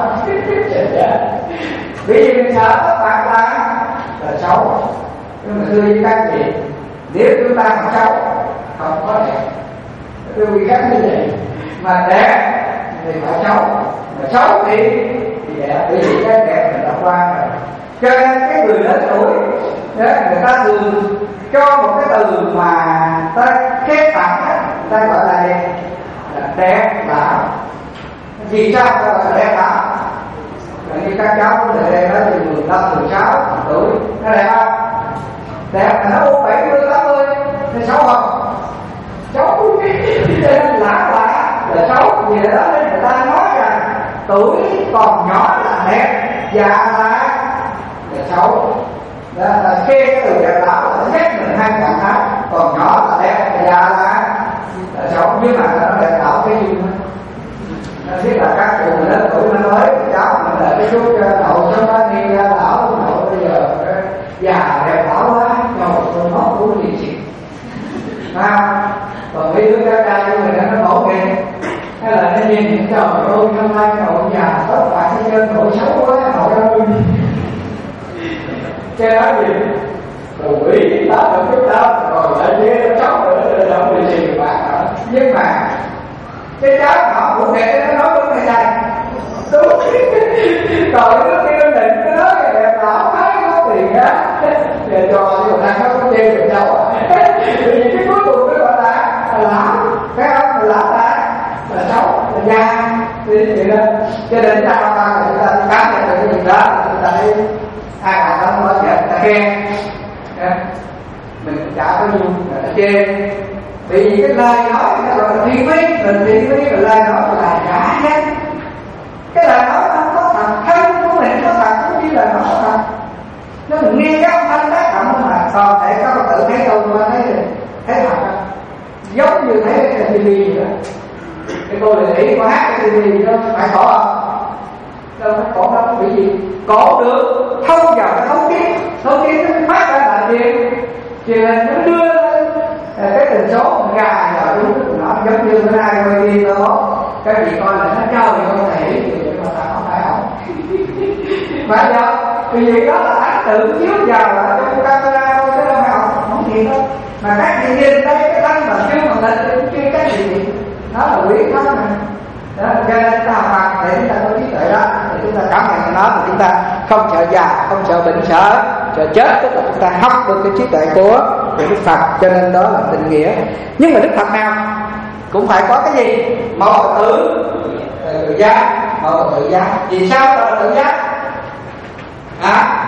Vì vì mình sợ các bạn là là xấu. Nhưng mà thưa với các vị, nếu chúng ta không xấu, không có đẹp. Thưa quý khách như vậy, mà đẹp thì phải xấu, mà xấu thì thì đẹp, bởi vì cái đẹp mình đã qua rồi. Cho nên cái người lớn tuổi, người ta thường cho một cái từ mà ta khép tặng, ta gọi là đẹp lão. Vì sao ta gọi là đẹp lão? Như các cháu của người đây nói từ mười lăm, mười sáu tuổi, nó đẹp không? Đẹp mà nó bảy mươi, tám mươi thì xấu không? Xấu. Cho nên lạ lạ là xấu. Vì đó nên người ta nói rằng tuổi còn nhỏ là đẹp, già là là xấu. Đó là khi cái từ đẹp lão là nó nhắc mình hai cảm thán. Còn nhỏ là đẹp, già là là xấu. Nhưng mà nó đẹp lão cái gì nữa. Nó biết là các cụ lớn tuổi nó nói cháu mình là cái chút nội số nó đi ra lão nội bây giờ già đẹp lão quá, rồi tôi nói cũng gì gì à, còn mấy đứa các trai của mình nó ngộ kìa, hay là nó nhìn những trời ơi năm nay nội già tất cả cái chân nội xấu quá nội ơi. Cái đó gì tuổi ta được chút đó rồi lại thế nó xấu nữa là đâu bị gì bạn đó. Nhưng mà cái cháu nhỏ của mẹ nó nói với mẹ này đúng rồi, nó kêu đó thấy có tiền á để cho người ta không chê được đâu. Vì cái cuối cùng nó gọi là lão, cái ông là lão ta là xấu là già thì vậy đó. Cho nên ta không ta người ta cám nhận được cái gì đó, người ta thấy ai mà không nói chuyện người ta khen, mình chả có dung người ta chê. Vì cái lời nói nó gọi là thiên lý, mình thiên lý là lời nói là giả nhất. Cái lời nói nó có thật, thân của mình có thật, cũng như là nó có thật. Nếu mình nghe cái âm thanh tác động mà còn thể các bạn tự thấy tôi mà thấy thấy thật không? Giống như thấy cái ti vi vậy đó. Cái cô lệ thủy có hát cái ti vi đó phải khổ không? Đâu phải khổ đâu, bị gì? Cổ được thâu vào cái thấu kiến, thấu kiến nó phát ra là chuyện chuyện nó đưa cái tần số gà vào đúng nó giống như bữa nay quay đi đó. Các vị coi là nó trâu thì không thể hiểu thì mà sao không phải không? Phải không? Vì vậy đó là ảnh tự chiếu vào là trong camera thôi chứ đâu phải không? Không thiệt đâu. Mà các chị nhìn đây cái thanh mà chiếu màn hình cũng chưa cái gì nó là quyển hết mà. Đó, cho nên chúng ta học Phật để chúng ta có trí tuệ đó, để chúng ta cảm nhận nó, mà chúng ta không sợ già, không sợ bệnh sợ, sợ chết, tức là chúng ta học được cái trí tuệ của của Đức Phật. Cho nên đó là tình nghĩa. Nhưng mà Đức Phật nào cũng phải có cái gì? Một tự tự giác, một tự giác. Vì sao là tự giác? À,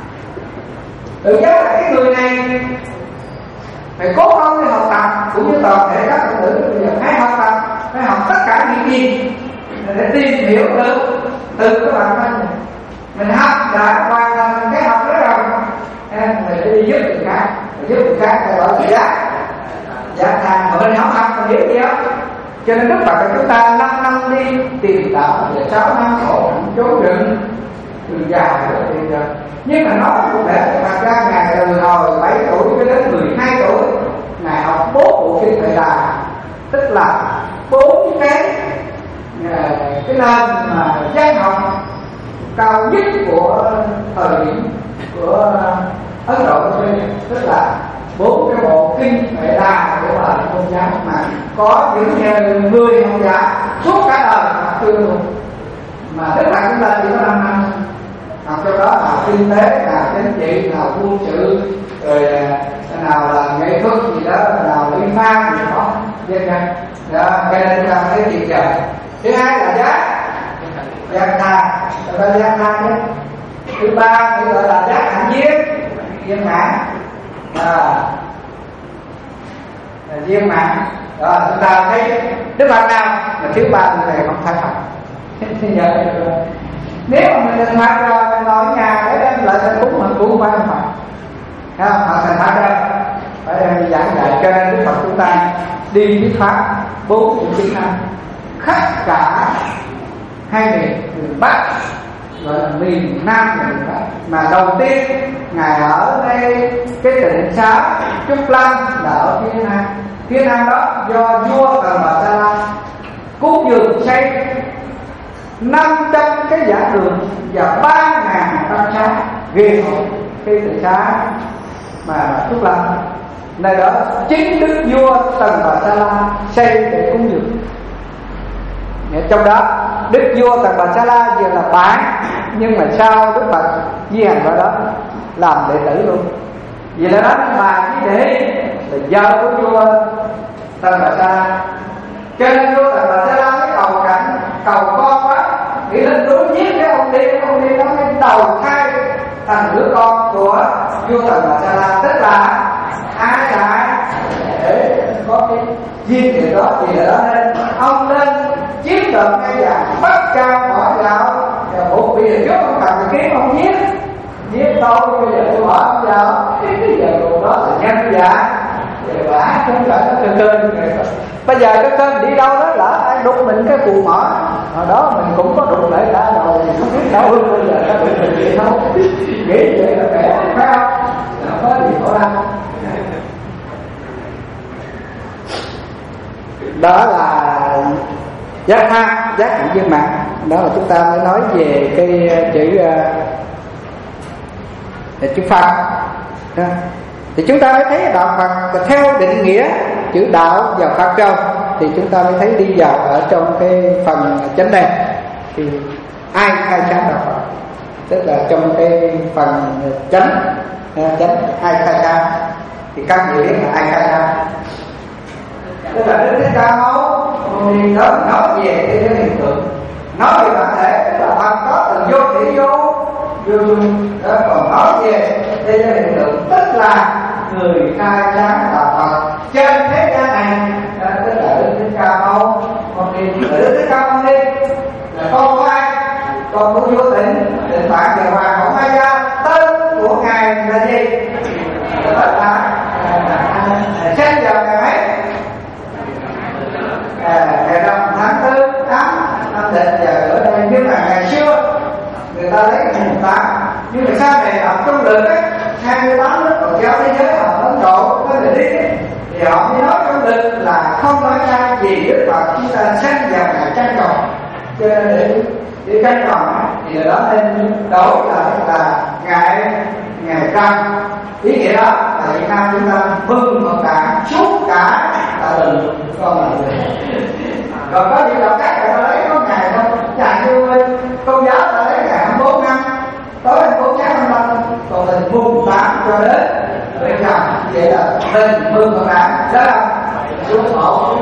tự giác là cái người này phải cố gắng đi học tập, cũng như toàn thể các Phật tử bây giờ hãy học tập, phải học tất cả những gì để tìm hiểu được từ cái bản thân mình. Mình học đã hoàn thành cái học đó rồi, mình sẽ đi giúp người khác, giúp người khác phải gọi tự giác. Dạ thà mà mình không học mình hiểu gì không? Cho nên Đức Phật của chúng ta năm năm đi tìm đạo, về sáu năm khổ trốn rừng từ già rồi thì rồi. Nhưng mà nói cũng để Phật ra ngày từ hồi bảy tuổi cho đến mười hai tuổi ngài học bốn bộ kinh Đại Đà, tức là bốn cái cái nền mà giác học cao nhất của thời điểm của Ấn Độ, tức là bốn cái bộ kinh Đại Đà của bà tôn giáo mà có những người học giả suốt cả đời mà chưa luôn. Mà Đức Phật chúng ta chỉ có năm năm học, trong đó là kinh tế, là chính trị, là quân sự, rồi nào là nghệ thuật gì đó, nào là liên pha gì đó, dân dân. Đó, cho nên chúng ta thấy chuyện giờ. Thứ hai là giác, giác tha, gọi là giác tha chứ. Thứ ba thì gọi là giác hạnh viên, viên mãn. À, viên mãn. Đó, chúng ta thấy Đức Phật nào mà thứ ba người này không phải học. Nếu mà mình thành Phật rồi, mình ngồi ở nhà để đem lại thành cúng mình cũng phải không phải. Không, họ thành Phật rồi phải đem giảng dạy. Cho nên Đức Phật chúng ta đi thuyết pháp bốn mươi chín năm khắp cả hai miền, miền Bắc gọi là miền Nam và miền Bắc. Mà đầu tiên ngài ở đây cái tỉnh xá Trúc Lâm là ở phía Nam. Phía Nam đó do vua Tần Bà Sa La cúng dường xây năm trăm cái giả đường và ba ngàn tăng xá ghê hộ cái tỉnh xá mà Trúc Lâm. Nơi đó chính đức vua Tần Bà Sa La xây để cúng dường. Trong đó đức vua Tần Bà Sa La vừa là bạn, nhưng mà sau Đức Phật di hành vào đó làm đệ tử luôn. Vì là đó bà với đệ là vợ của vua Tần Bà Sa La. Cho nên vua Tần Bà Sa La mới cầu cảnh, cầu con quá, nghĩ lên đối giết cái ông đi, cái ông đi nó mới đầu thai thành đứa con của vua Tần Bà Sa La, tức là ai đã để có cái duyên gì đó thì ở đó nên ông nên chiếm đoạt cây vàng, bắt cao bỏ vào và bộ bây giờ trước ông cầm cái kiếm ông giết giết tôi, bây giờ tôi bỏ ông vào bây giờ cuộc đó là nhân giả rồi bả không phải nó cơ cơ. Bây giờ cái cơn đi đâu đó lỡ ai đụng mình cái cụ mỏ hồi đó mình cũng có đụng lại đã rồi không biết đâu bây giờ nó đụng mình vậy thôi, nghĩ vậy là khỏe phải không? Không có gì khổ đâu. Đó là giác tha, giác hạnh viên mãn. Đó là chúng ta mới nói về cái chữ uh, chữ Phật đó. Thì chúng ta mới thấy đạo Phật theo định nghĩa chữ đạo và Phật trong, thì chúng ta mới thấy đi vào ở trong cái phần chánh này thì ai ai sáng đạo Phật. tức là trong cái phần chánh chánh ai khai ra thì các vị biết là ai khai ra, tức là Đức Thích Ca Mâu Ni nói nói về thế giới hiện tượng, nói về bản thể tức là thật có từng vô thể vô vô đó, còn nói về thế giới hiện tượng tức là người khai sáng đạo Phật trên thế gian này, đó, tức là Đức Thích Ca Mâu Ni. Đức Thích Ca Mâu Ni là con của ai? Con của Vô Tịnh, Tịnh Phạn và Hoàng Hậu Mai Gia. Tên của ngài là gì? Đó là sinh vào ngày mấy? À, ngày rằm tháng tư tám năm Tịnh, và ở đây nhưng mà ngày xưa người ta lấy ngày mùng tám, nhưng mà sau này học trong lịch ấy, hai mươi tám nước Phật giáo thế giới họ Ấn Độ có thể đi thì họ mới nói trong lịch là không nói ra gì Đức Phật chúng ta sinh vào ngày trăng tròn, cho nên để để trăng tròn thì đó nên đổi lại là ngày ngày rằm. Ý nghĩa đó là Việt Nam chúng ta mừng Phật đản suốt cả cả lần con là người. Còn có những đạo khác người ta lấy có ngày không, chẳng như Công giáo ta lấy ngày hai mươi bốn năm tối hai mươi bốn sáng hai mươi lăm, còn mình mùng tám cho đến bây giờ vậy là mình mừng Phật đản đó là xuống khổ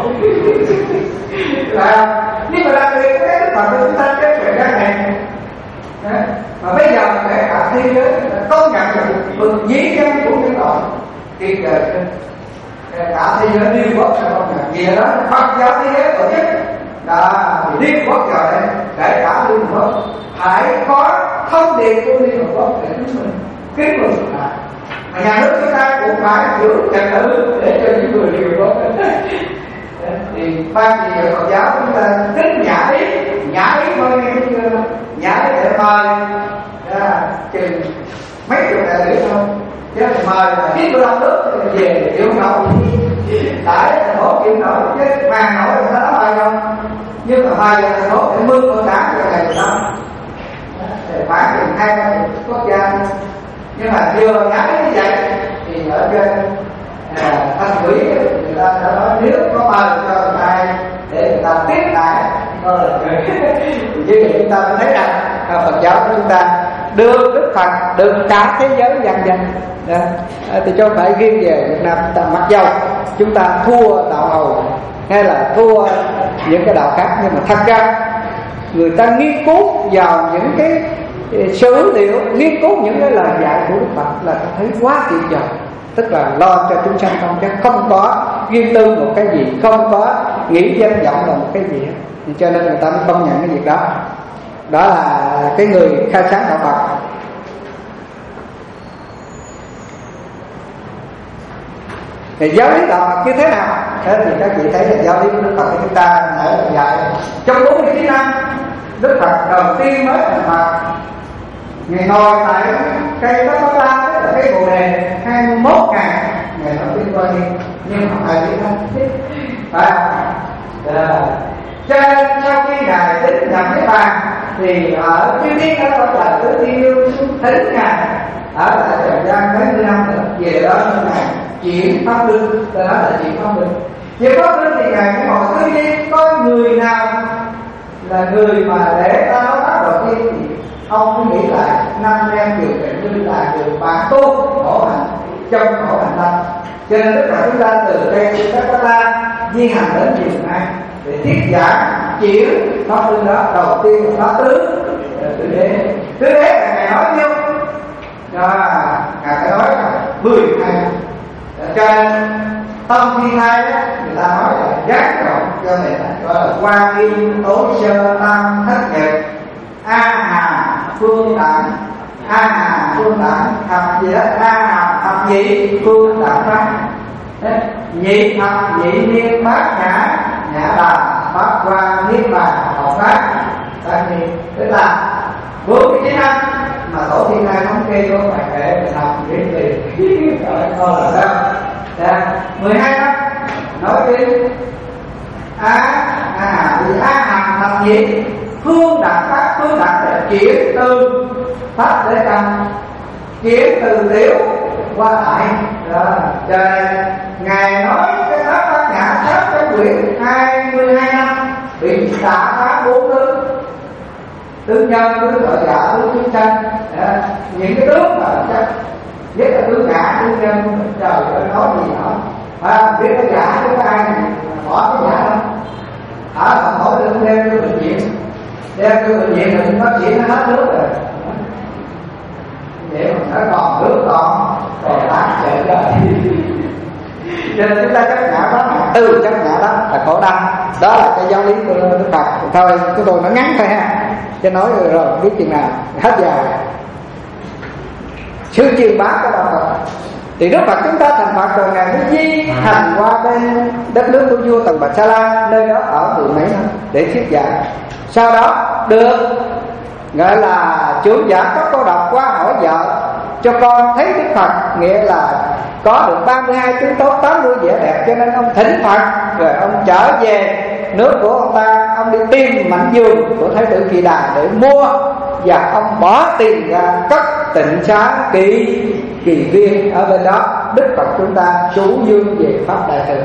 là. Nhưng mà đặc biệt cái Đức Phật của chúng ta cái chuyện này mà bây giờ kể cả thế giới công nhận được mừng dĩ nhân của nhân loại thì cả thế giới liên quốc sẽ công nhận gì đó Phật giáo thế giới tổ chức đó thì liên quốc giờ đây kể cả liên quốc phải có thông điệp của liên quốc để chúng mình kính mừng lại, mà nhà nước chúng ta cũng phải giữ trật tự để cho những người liên quốc thì ban chỉ đạo Phật giáo chúng ta kính nhã ý, nhã ý thôi nghe thấy chưa, nhã ý để mời à, chừng mấy chục đại biểu thôi, chứ mời là chín mươi lăm nước thì về chịu nổi, tại thành phố chịu nổi chứ màn nổi là nó mời không, nhưng mà mời là thành phố để mừng Phật đản cho ngày đó khoảng chừng hai ba quốc gia, nhưng mà chưa nhã ý như vậy thì ở trên à, thành quỷ người ta đã nói nếu có mời cho người ta để người ta tiếp lại thôi là như vậy chúng ta mới thấy rằng Phật giáo của chúng ta được Đức Phật được cả thế giới dân dân đó. À, thì cho phải riêng về Việt Nam chúng ta mặc dầu chúng ta thua đạo Hầu hay là thua những cái đạo khác, nhưng mà thật ra người ta nghiên cứu vào những cái sử liệu, nghiên cứu những cái lời dạy của Đức Phật là ta thấy quá tuyệt vời, tức là lo cho chúng sanh không, chứ không có riêng tư một cái gì, không có nghĩ danh vọng là một cái gì hết. Cho nên người ta mới công nhận cái việc đó. Đó là cái người khai sáng đạo Phật. Thì giáo lý đạo Phật như thế nào? Thế thì các vị thấy là giáo lý của Đức Phật của chúng ta ở dạy trong bốn mươi chín năm Đức Phật đầu tiên mới thành Phật, Ngài ngồi tại cây Tất Tất La, tức là cây Bồ Đề hai mươi mốt ngày Ngài đầu tiên qua đi, nhưng mà ai biết không? À, cho nên sau khi Ngài tính nhập cái bàn thì ở Chư Thiên đó có là tứ tiêu thính Ngài ở tại thời gian mấy mươi năm nữa về đó Ngài chuyển pháp luân, đó là chuyển pháp luân. Chuyển pháp luân thì Ngài mới hỏi tư nhiên có người nào là người mà để ta nói pháp đầu tiên thì ông cứ nghĩ lại năm em điều kiện như là điều bản tu khổ hạnh trong khổ hạnh tâm, cho nên tất cả chúng ta từ đây các chúng ta di hành đến chiều nay để thuyết giảng chuyển pháp luân đó. Đầu tiên là pháp tứ tứ đế, tứ đế là Ngài nói nhiêu rồi Ngài phải nói là mười hai năm, cho nên tâm thiên thai người ta nói là giác trọng cho người ta gọi là quan nghiêm tối sơ tam thất nhật a hà phương đẳng, a hà phương đẳng thập gì đó, a hà thập nhị phương đẳng pháp, nhị thập nhị niên bát nhã nhã đà pháp quan niết bàn học pháp. Thì tức là bốn mươi chín năm mà tổ thiên thai thống kê có phải kể mình học điểm gì rồi thôi là sao? Dạ, mười hai năm nói đến a à vì a hằng thập nhị phương đạt pháp, phương đạt là chuyển từ pháp để căn, chuyển từ tiểu qua đại đó. Cho nên Ngài nói cái pháp bát nhã pháp cái quyển hai mươi hai năm bị xả phá bốn thứ, tướng nhân, tướng lợi giả, tướng chiến tranh, những cái tướng mà chắc nhất là tướng giả, tướng nhân. Trời ơi, nói gì nữa à, biết cái giả chứ có ai bỏ cái giả không? Ở còn mỗi đứa đem cái bệnh viện, đem cái bệnh viện thì bác sĩ nó hết nước rồi, vậy mà nó còn nước còn còn lát chạy rồi. Cho nên chúng ta chấp ngã đó, từ chấp ngã đó là khổ đau. Đó là cái giáo lý của Đức Phật. Thôi chúng tôi nó ngắn thôi ha, chứ nói rồi, rồi biết chừng nào hết giờ. Sự truyền bá của đạo Phật thì Đức Phật chúng ta thành Phật rồi, Ngài mới di hành qua bên đất nước của vua Tần Bạch Sa La, nơi đó ở mười mấy năm để thuyết giảng. Sau đó được gọi là trưởng giả các cô độc qua hỏi vợ cho con thấy Đức Phật, nghĩa là có được ba mươi hai tướng tốt, tám mươi vẻ đẹp, cho nên ông thỉnh Phật rồi ông trở về nước của ông ta. Ông đi tìm mảnh vườn của Thái tử Kỳ Đà để mua, và ông bỏ tiền ra cất tịnh xá kỳ kỳ viên ở bên đó. Đức Phật chúng ta chú dương về pháp đại thừa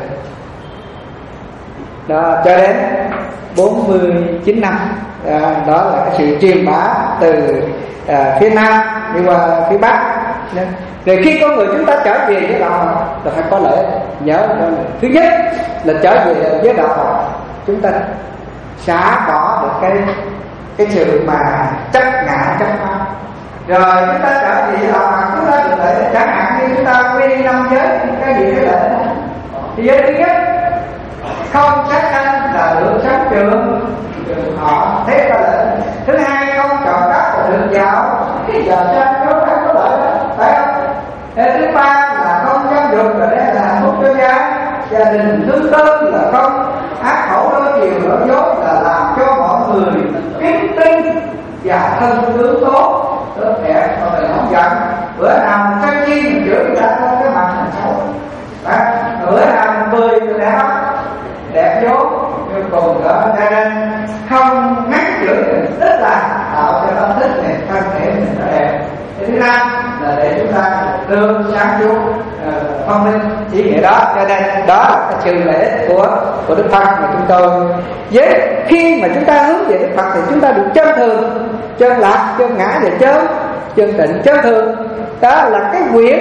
đó cho đến bốn mươi chín năm. À, đó là cái sự truyền bá từ à, phía Nam đi qua phía Bắc. Rồi khi con người chúng ta trở về với đạo Phật là phải có lễ. Nhớ thứ nhất là trở về với đạo Phật, chúng ta xả bỏ được cái cái sự mà chấp ngã chấp pháp. Rồi chúng ta trở về với đạo Phật, chúng ta được lễ. Chẳng hạn như chúng ta quy năm giới, cái gì cái lễ đó. Thì giới thứ nhất không sát sanh là được sống trường họ, thế là lễ. Thứ hai không trộm cắp là được giàu, cái giờ sanh có phải có lợi đó, phải không? Thứ ba là không dâm dục, là đây là hạnh phúc cho gia gia đình. Thứ tư là không ác khẩu nói chiều nói dối, là làm cho mọi người kính tin và thân tướng tốt tốt đẹp, mà mình không giận. Bữa nào mình sân chi mình chửi người ta không cái mặt mình xấu, bữa nào mình cười người ta đẹp dốt nhưng cùng đó, cho nên không ngắt chửi mình, tức là tạo cho tâm thích này, thân thể mình nó đẹp. Thứ năm là để chúng ta lương sáng suốt thông minh, ý nghĩa đó. Cho nên đó là cái sự lễ của của Đức Phật mà chúng tôi với khi mà chúng ta hướng về Đức Phật thì chúng ta được chân thường, chân lạc, chân ngã và chân chân tịnh. Chân thường đó là cái quyển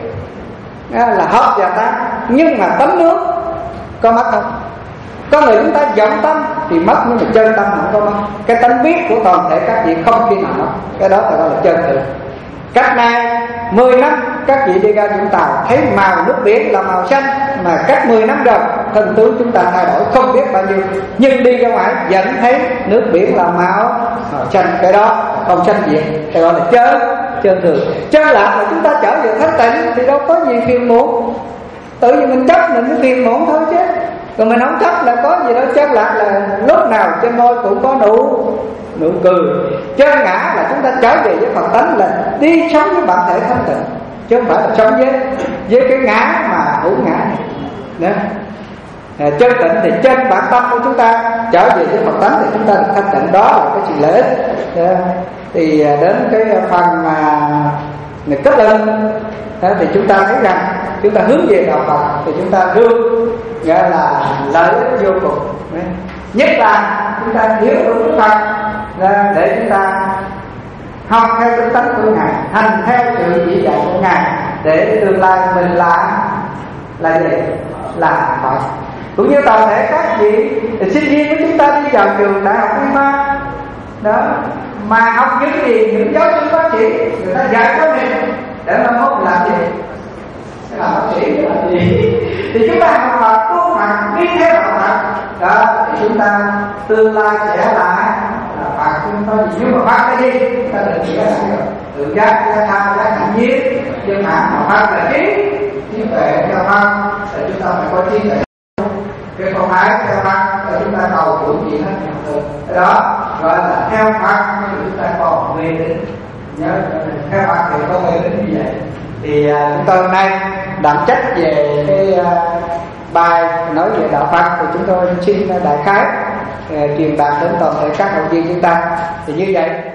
là hợp và ta, nhưng mà tấm nước có mất không? Con người chúng ta vọng tâm thì mất, nhưng mà chân tâm không có mất. Cái tánh biết của toàn thể các vị không khi nào mất. Cái đó gọi là chân thường. Cách nay mười năm các vị đi ra Vũng Tàu thấy màu nước biển là màu xanh, mà cách mười năm rồi thân tướng chúng ta thay đổi không biết bao nhiêu, nhưng đi ra ngoài vẫn thấy nước biển là màu màu xanh. Cái đó không xanh gì, cái gọi là chân chân thường. Chân lạc là chúng ta trở về thanh tịnh thì đâu có gì phiền muộn, tự nhiên mình chấp mình mới phiền muộn thôi chứ. Còn mình không chấp là có gì đâu. Chân lạc là lúc nào trên môi cũng có nụ nụ cười. Chân ngã là chúng ta trở về với Phật tánh, là đi sống với bản thể thanh tịnh, chứ không phải là sống với với cái ngã mà hữu ngã này. Đó. À, chân tịnh thì chân bản tâm của chúng ta trở về với Phật tánh thì chúng ta được thanh tịnh. Đó là cái sự lợi ích. Đó. Thì đến cái phần mà người kết luận thì chúng ta thấy rằng chúng ta hướng về đạo Phật thì chúng ta hương gọi là lợi ích vô cùng. Nhất là chúng ta hiểu được Đức Phật để chúng ta học theo cái tánh của Ngài, hành theo sự chỉ dạy của Ngài, để tương lai mình là là gì? Là Phật. Cũng như toàn thể các vị sinh viên của chúng ta đi vào trường đại học Quy Ma đó, mà học những gì, những giáo sư bác sĩ người ta dạy cho mình để mà mốt làm gì? Làm bác sĩ là gì? Thì chúng ta học Phật, tu Phật, đi theo đạo Phật đó, thì chúng ta tương lai sẽ là Phật. Chúng ta gì mà Phật cái gì? Chúng ta đừng nghĩ là tự giác, giác tha, giác hạnh nhiên. Nhưng mà Phật là trí, trí tuệ theo Phật, thì chúng ta phải có trí tuệ. Cái không phải theo Phật là chúng ta cầu chủ gì hết được. Cái đó gọi là theo Phật, chúng ta còn mê tín. Nhớ theo Phật thì có mê tín như vậy. Thì uh, chúng tôi hôm nay đảm trách về cái uh, bài nói về đạo Phật thì chúng tôi xin đại khái uh, truyền đạt đến toàn thể các học viên chúng ta. Thì như vậy